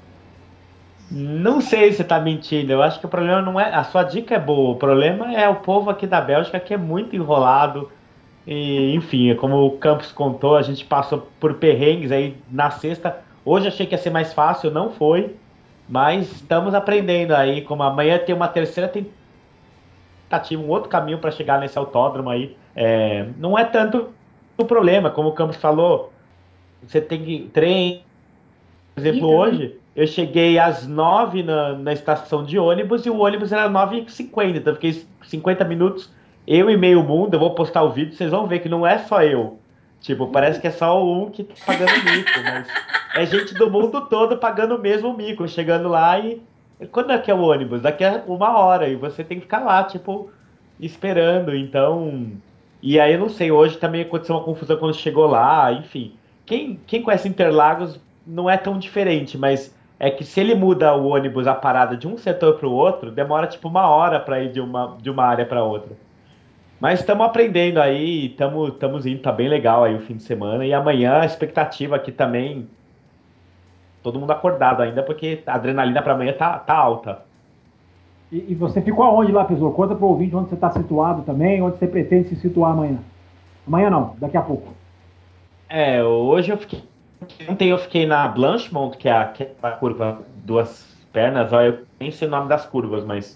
Não sei se você tá mentindo. Eu acho que o problema não é. A sua dica é boa. O problema é o povo aqui da Bélgica que é muito enrolado. E, enfim, como o Campos contou, a gente passou por perrengues aí na sexta. Hoje achei que ia ser mais fácil, não foi. Mas estamos aprendendo aí. Como amanhã tem uma terceira tentativa, um outro caminho para chegar nesse autódromo aí. É, não é tanto o problema, como o Campos falou. Você tem que treinar. Por exemplo, hoje eu cheguei às nove na, na estação de ônibus e o ônibus era nove e cinquenta, então eu fiquei cinquenta minutos, eu e meio mundo. Eu vou postar o vídeo, vocês vão ver que não é só eu. Tipo, parece que é só um que tá pagando mico, mas é gente do mundo todo pagando o mesmo mico, chegando lá e... Quando é que é o ônibus? Daqui a uma hora, e você tem que ficar lá, tipo, esperando, então... E aí, eu não sei, hoje também aconteceu uma confusão quando chegou lá, enfim. Quem, quem conhece Interlagos não é tão diferente, mas é que se ele muda o ônibus, a parada de um setor para o outro, demora tipo uma hora para ir de uma, de uma área para outra. Mas estamos aprendendo aí, estamos indo, tá bem legal aí o fim de semana. E amanhã a expectativa aqui também, todo mundo acordado ainda, porque a adrenalina para amanhã tá, tá alta. E, e você ficou aonde lá, Pessoa? Conta pro ouvinte onde você está situado também, onde você pretende se situar amanhã. Amanhã não, daqui a pouco. É, hoje eu fiquei... Ontem eu fiquei na Blanchimont, que é a, que é a curva duas pernas, ó, eu nem sei o nome das curvas, mas...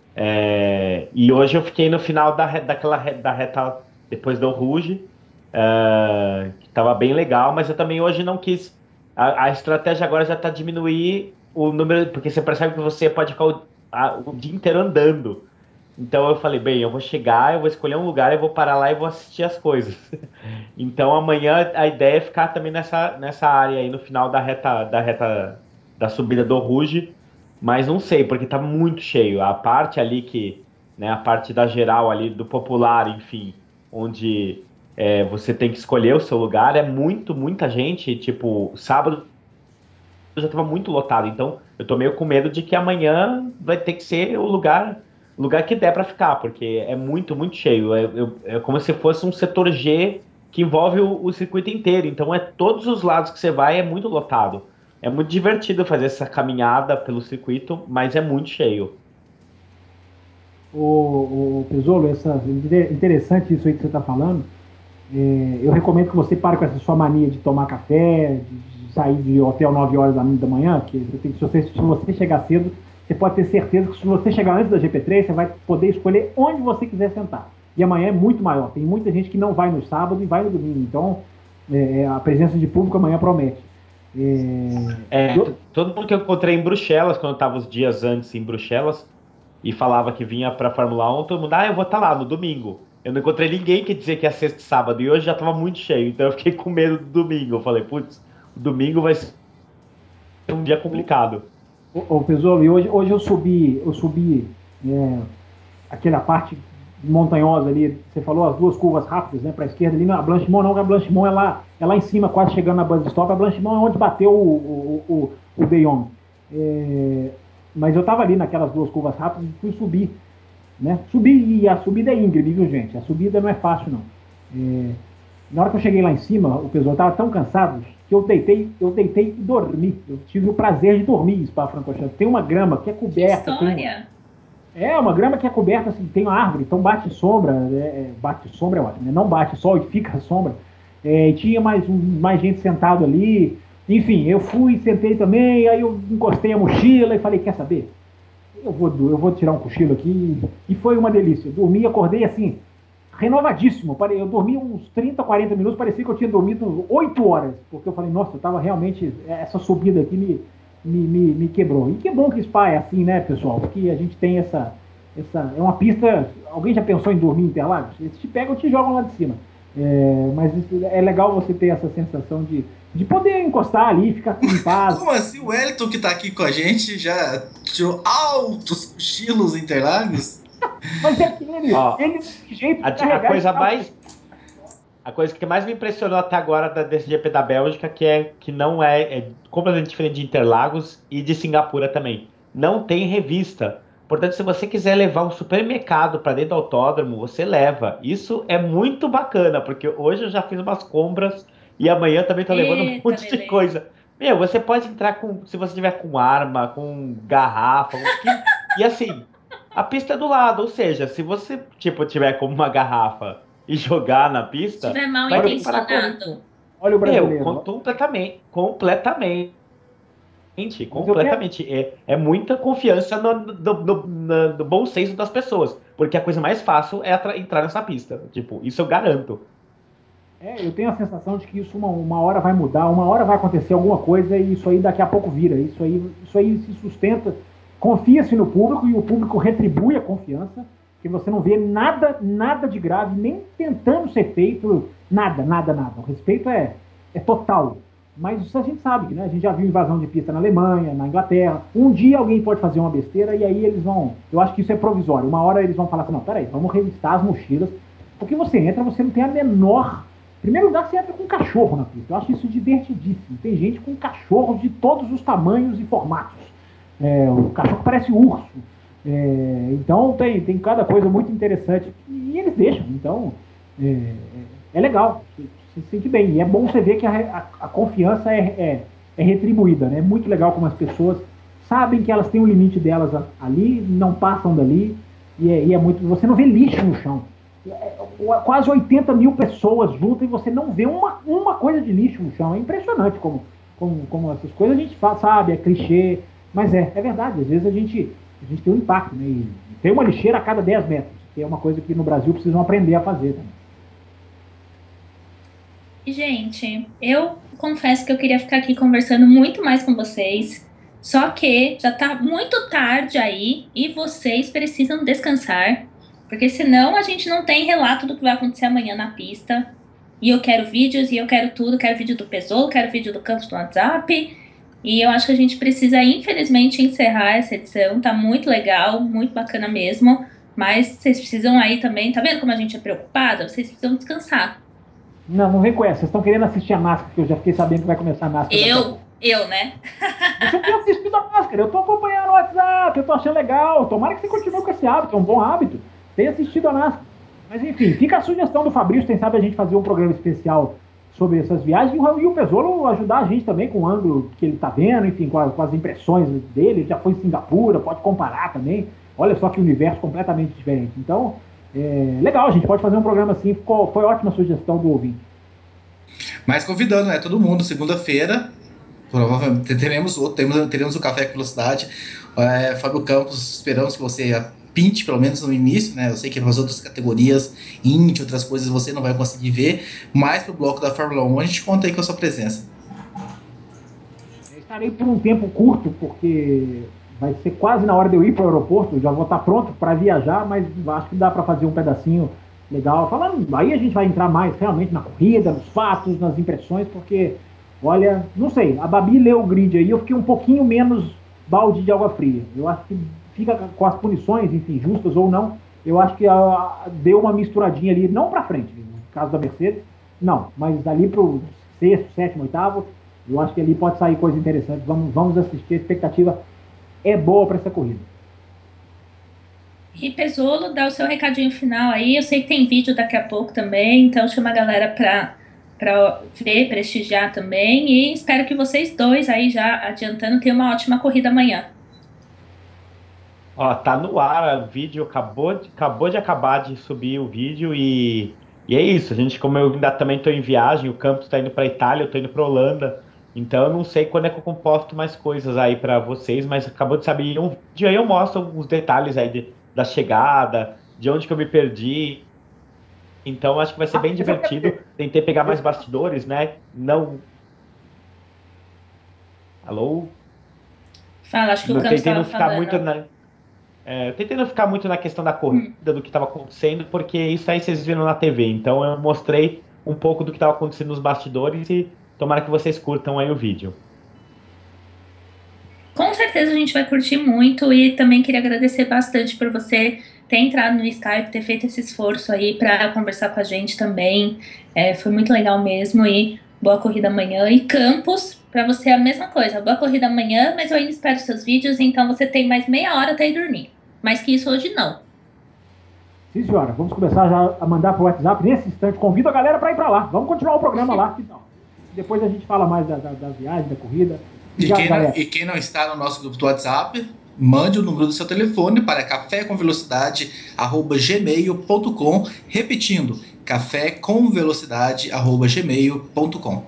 É, e hoje eu fiquei no final da, daquela, da reta depois do Rouge, é, que estava bem legal, mas eu também hoje não quis... A, a estratégia agora já está diminuir o número, porque você percebe que você pode ficar o, a, o dia inteiro andando. Então eu falei, bem, eu vou chegar, eu vou escolher um lugar, eu vou parar lá e vou assistir as coisas. Então amanhã a ideia é ficar também nessa, nessa área aí no final da reta, da reta da subida do Rouge, mas não sei, porque tá muito cheio. A parte ali que, né, a parte da geral ali, do popular, enfim, onde é, você tem que escolher o seu lugar, é muito, muita gente, tipo, sábado já tava muito lotado, então eu tô meio com medo de que amanhã vai ter que ser o lugar... lugar que der para ficar, porque é muito, muito cheio. É, é, é como se fosse um setor G que envolve o, o circuito inteiro. Então, é todos os lados que você vai é muito lotado. É muito divertido fazer essa caminhada pelo circuito, mas é muito cheio. O, o Pesolo, essa, interessante isso aí que você está falando. É, eu recomendo que você pare com essa sua mania de tomar café, de, de sair de hotel nove horas da manhã, que você tem, se, você, se você chegar cedo, você pode ter certeza que se você chegar antes da G P três, você vai poder escolher onde você quiser sentar. E amanhã é muito maior. Tem muita gente que não vai no sábado e vai no domingo. Então, é, a presença de público amanhã promete. É, é, todo mundo que eu encontrei em Bruxelas, quando eu estava os dias antes em Bruxelas, e falava que vinha para a Fórmula um, todo mundo, ah, eu vou estar lá no domingo. Eu não encontrei ninguém que dizia que ia sexta e sábado, e hoje já estava muito cheio. Então eu fiquei com medo do domingo. Eu falei, putz, o domingo vai ser um dia complicado. Ô, Pesolo, e hoje, hoje eu subi, eu subi é, aquela parte montanhosa ali, você falou as duas curvas rápidas, né, para a esquerda ali, não, a Blanchimont não, a Blanchimont é lá, é lá em cima, quase chegando na base stop, a Blanchimont é onde bateu o, o, o, o Bayonne. É, mas eu tava ali naquelas duas curvas rápidas e fui subir, né, subir, e a subida é íngreme, viu, gente, a subida não é fácil, não. É, na hora que eu cheguei lá em cima, o Pesolo tava tão cansado que eu deitei, eu deitei e dormi. Eu tive o prazer de dormir em Spa-Francorchamps. Tem uma grama que é coberta. Que história! Tem, é, uma grama que é coberta, assim, tem uma árvore, então bate sombra, é, bate sombra é ótimo, né? Não bate sol e fica sombra. É, e tinha mais, um, mais gente sentado ali. Enfim, eu fui, sentei também, aí eu encostei a mochila e falei, quer saber? Eu vou, eu vou tirar um cochilo aqui. E foi uma delícia. Eu dormi, acordei assim, renovadíssimo. Eu dormi uns trinta, quarenta minutos, parecia que eu tinha dormido oito horas, porque eu falei, nossa, eu estava realmente, essa subida aqui me, me, me, me quebrou. E que bom que Spa é assim, né, pessoal? Porque a gente tem essa, essa, é uma pista, alguém já pensou em dormir em Interlagos? Eles te pegam e te jogam lá de cima. É, mas é legal você ter essa sensação de, de poder encostar ali, ficar em paz. Como assim? O Wellington que tá aqui com a gente já tirou altos cochilos em Interlagos? Mas é que ele, Ó, ele jeito a, a coisa mais a coisa que mais me impressionou até agora da, desse G P da Bélgica, que é que não é, é completamente diferente de Interlagos e de Singapura também. não tem revista. Portanto, se você quiser levar um supermercado para dentro do autódromo, você leva. Isso é muito bacana, porque hoje eu já fiz umas compras e amanhã também tô levando um Eita, monte de beleza. coisa. Meu, você pode entrar com, se você tiver com arma, com garrafa, com que- e assim, a pista é do lado, ou seja, se você tipo tiver com uma garrafa e jogar na Se pista, tiver mal vai preparar intencionado. Olha o meu, brasileiro. com- completamente, completamente, Mas eu completamente. É, é muita confiança no, no- no- na- no bom senso das pessoas, porque a coisa mais fácil é atra- entrar nessa pista. Tipo, isso eu garanto. É, eu tenho a sensação de que isso uma, uma hora vai mudar, uma hora vai acontecer alguma coisa e isso aí daqui a pouco vira. Isso aí, isso aí se sustenta. Confia-se no público e o público retribui a confiança, que você não vê nada, nada de grave, nem tentando ser feito, nada, nada, nada. O respeito é, é total. Mas isso a gente sabe, né? A gente já viu invasão de pista na Alemanha, na Inglaterra. Um dia alguém pode fazer uma besteira e aí eles vão... Eu acho que isso é provisório. Uma hora eles vão falar assim, não, peraí, vamos revistar as mochilas. Porque você entra, você não tem a menor... Em primeiro lugar, você entra com um cachorro na pista. Eu acho isso divertidíssimo. Tem gente com cachorros de todos os tamanhos e formatos. É, o cachorro parece urso. É, então, tem, tem cada coisa muito interessante. E eles deixam. Então, é, é legal. Se, se sente bem. E é bom você ver que a, a, a confiança é, é, é retribuída. Né? É muito legal como as pessoas sabem que elas têm o limite delas ali, não passam dali. E é, e é muito... Você não vê lixo no chão. Quase oitenta mil pessoas juntas e você não vê uma, uma coisa de lixo no chão. É impressionante como, como, como essas coisas a gente fala, sabe, é clichê, mas é, é verdade. Às vezes a gente, a gente tem um impacto, né? E tem uma lixeira a cada dez metros, que é uma coisa que no Brasil precisam aprender a fazer também. Gente, eu confesso que eu queria ficar aqui conversando muito mais com vocês, só que já tá muito tarde aí e vocês precisam descansar. Porque senão a gente não tem relato do que vai acontecer amanhã na pista. E eu quero vídeos, e eu quero tudo. Quero vídeo do Pessoa, quero vídeo do Campos no WhatsApp. E eu acho que a gente precisa, infelizmente, encerrar essa edição. Tá muito legal, muito bacana mesmo. Mas vocês precisam aí também... Tá vendo como a gente é preocupada? Vocês precisam descansar. Não, não vem com essa. Vocês estão querendo assistir a NASCAR, porque eu já fiquei sabendo que vai começar a NASCAR. Eu, eu, né? Você tem assistido a NASCAR. Eu tô acompanhando o WhatsApp, eu tô achando legal. Tomara que você continue com esse hábito, é um bom hábito. Tem assistido a NASCAR. Mas enfim, fica a sugestão do Fabrício, quem sabe a gente fazer um programa especial sobre essas viagens e o Pesolo ajudar a gente também com o ângulo que ele está vendo, enfim, com, a, com as impressões dele. Ele já foi em Singapura, pode comparar também. Olha só que universo completamente diferente. Então, é legal, a gente pode fazer um programa assim. Ficou, foi ótima sugestão do ouvinte. Mas convidando, né, todo mundo, segunda-feira, provavelmente teremos, outro, teremos, teremos o Café com Velocidade. É, Fábio Campos, esperamos que você pinte, pelo menos no início, né? Eu sei que nas outras categorias, Indy, outras coisas, você não vai conseguir ver, mas pro bloco da Fórmula um a gente conta aí com a sua presença. Eu estarei por um tempo curto, porque vai ser quase na hora de eu ir para o aeroporto, eu já vou estar pronto para viajar, mas acho que dá para fazer um pedacinho legal. Falando, aí a gente vai entrar mais realmente na corrida, nos fatos, nas impressões, porque, olha, não sei, a Babi leu o grid aí, eu fiquei um pouquinho menos balde de água fria. Eu acho que fica com as punições, enfim, justas ou não, eu acho que a, deu uma misturadinha ali, não para frente, no caso da Mercedes, não, mas ali para o sexto, sétimo, oitavo, eu acho que ali pode sair coisa interessante. Vamos, vamos assistir, a expectativa é boa para essa corrida. E Pesolo, dá o seu recadinho final aí. Eu sei que tem vídeo daqui a pouco também, então chama a galera para para ver, prestigiar também. E espero que vocês dois aí, já adiantando, tenham uma ótima corrida amanhã. Ó, tá no ar, o vídeo acabou de, acabou de acabar de subir o vídeo e, e é isso. A gente, como eu ainda também tô em viagem, o Campos tá indo pra Itália, eu tô indo pra Holanda. Então eu não sei quando é que eu composto mais coisas aí pra vocês, mas acabou de saber um vídeo aí, eu mostro os detalhes aí de, da chegada, de onde que eu me perdi. Então acho que vai ser bem divertido. Tentei pegar mais bastidores, né? Não. Alô? Fala, acho que o Campos Tentei não estava ficar falando. muito na. É, eu tentei não ficar muito na questão da corrida, hum. do que estava acontecendo, porque isso aí vocês viram na T V. Então eu mostrei um pouco do que estava acontecendo nos bastidores e tomara que vocês curtam aí o vídeo. Com certeza a gente vai curtir muito e também queria agradecer bastante por você ter entrado no Skype, ter feito esse esforço aí para conversar com a gente também. É, foi muito legal mesmo e boa corrida amanhã. E Campos, Pra você é a mesma coisa. Boa corrida amanhã, mas eu ainda espero seus vídeos, então você tem mais meia hora até ir dormir. Mais que isso hoje não. Sim, senhora. Vamos começar já a mandar pro WhatsApp nesse instante. Convido a galera para ir para lá. Vamos continuar o programa lá. Então. Depois a gente fala mais da, da, da viagem, da corrida. E quem, não, e quem não está no nosso grupo do WhatsApp, mande o número do seu telefone para café com velocidade arroba gmail ponto com. Repetindo, café com velocidade arroba gmail ponto com.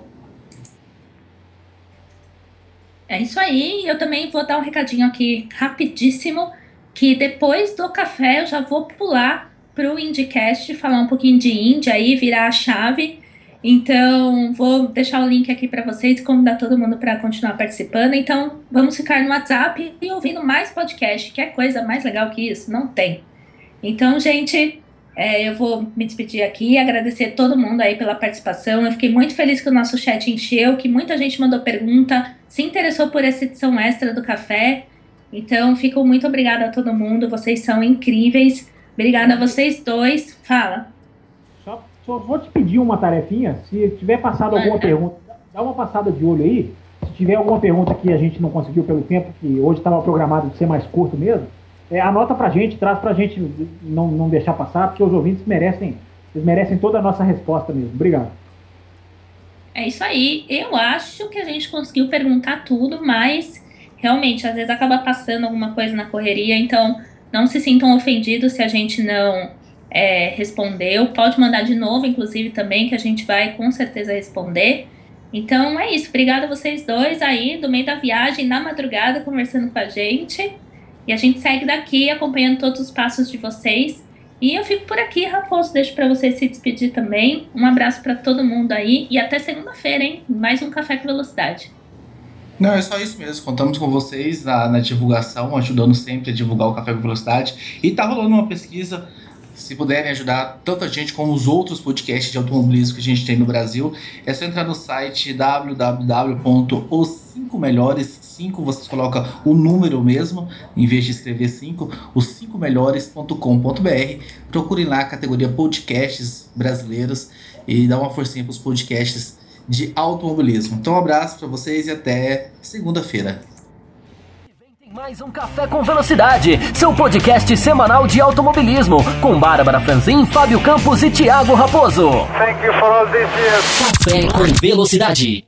É isso aí. Eu também vou dar um recadinho aqui rapidíssimo, que depois do café eu já vou pular pro IndyCast, falar um pouquinho de Indy aí, virar a chave. Então, vou deixar o link aqui para vocês e convidar todo mundo para continuar participando. Então, vamos ficar no WhatsApp e ouvindo mais podcast. Que é coisa mais legal que isso? Não tem. Então, gente, é, eu vou me despedir aqui e agradecer todo mundo aí pela participação. Eu fiquei muito feliz que o nosso chat encheu, que muita gente mandou pergunta, se interessou por essa edição extra do café. Então, fico muito obrigada a todo mundo. Vocês são incríveis. Obrigada a vocês dois. Fala. Só, só vou te pedir uma tarefinha. Se tiver passado alguma Manda. pergunta, dá uma passada de olho aí. Se tiver alguma pergunta que a gente não conseguiu pelo tempo, que hoje estava programado de ser mais curto mesmo, é, anota pra gente, traz pra gente não, não deixar passar, porque os ouvintes merecem, eles merecem toda a nossa resposta mesmo. Obrigado. É isso aí. Eu acho que a gente conseguiu perguntar tudo, mas realmente, às vezes acaba passando alguma coisa na correria, então não se sintam ofendidos se a gente não é, respondeu. Pode mandar de novo, inclusive, também, que a gente vai com certeza responder. Então é isso. Obrigada a vocês dois aí, do meio da viagem, na madrugada, conversando com a gente. E a gente segue daqui, acompanhando todos os passos de vocês. E eu fico por aqui, Raposo. Deixo para você se despedir também. Um abraço para todo mundo aí. E até segunda-feira, hein? Mais um Café com Velocidade. Não, é só isso mesmo. Contamos com vocês na, na divulgação, ajudando sempre a divulgar o Café com Velocidade. E tá rolando uma pesquisa, se puderem ajudar tanta gente como os outros podcasts de automobilismo que a gente tem no Brasil, é só entrar no site w w w ponto os cinco melhores, cinco vocês colocam o número mesmo, em vez de escrever cinco, os cinco melhores ponto com ponto b r. Procurem lá a categoria podcasts brasileiros e dá uma forcinha para os podcasts de automobilismo. Então um abraço para vocês e até segunda-feira. Tem mais um Café com Velocidade, seu podcast semanal de automobilismo, com Bárbara Franzin, Fábio Campos e Thiago Raposo. Thank you for all these years. Café com Velocidade.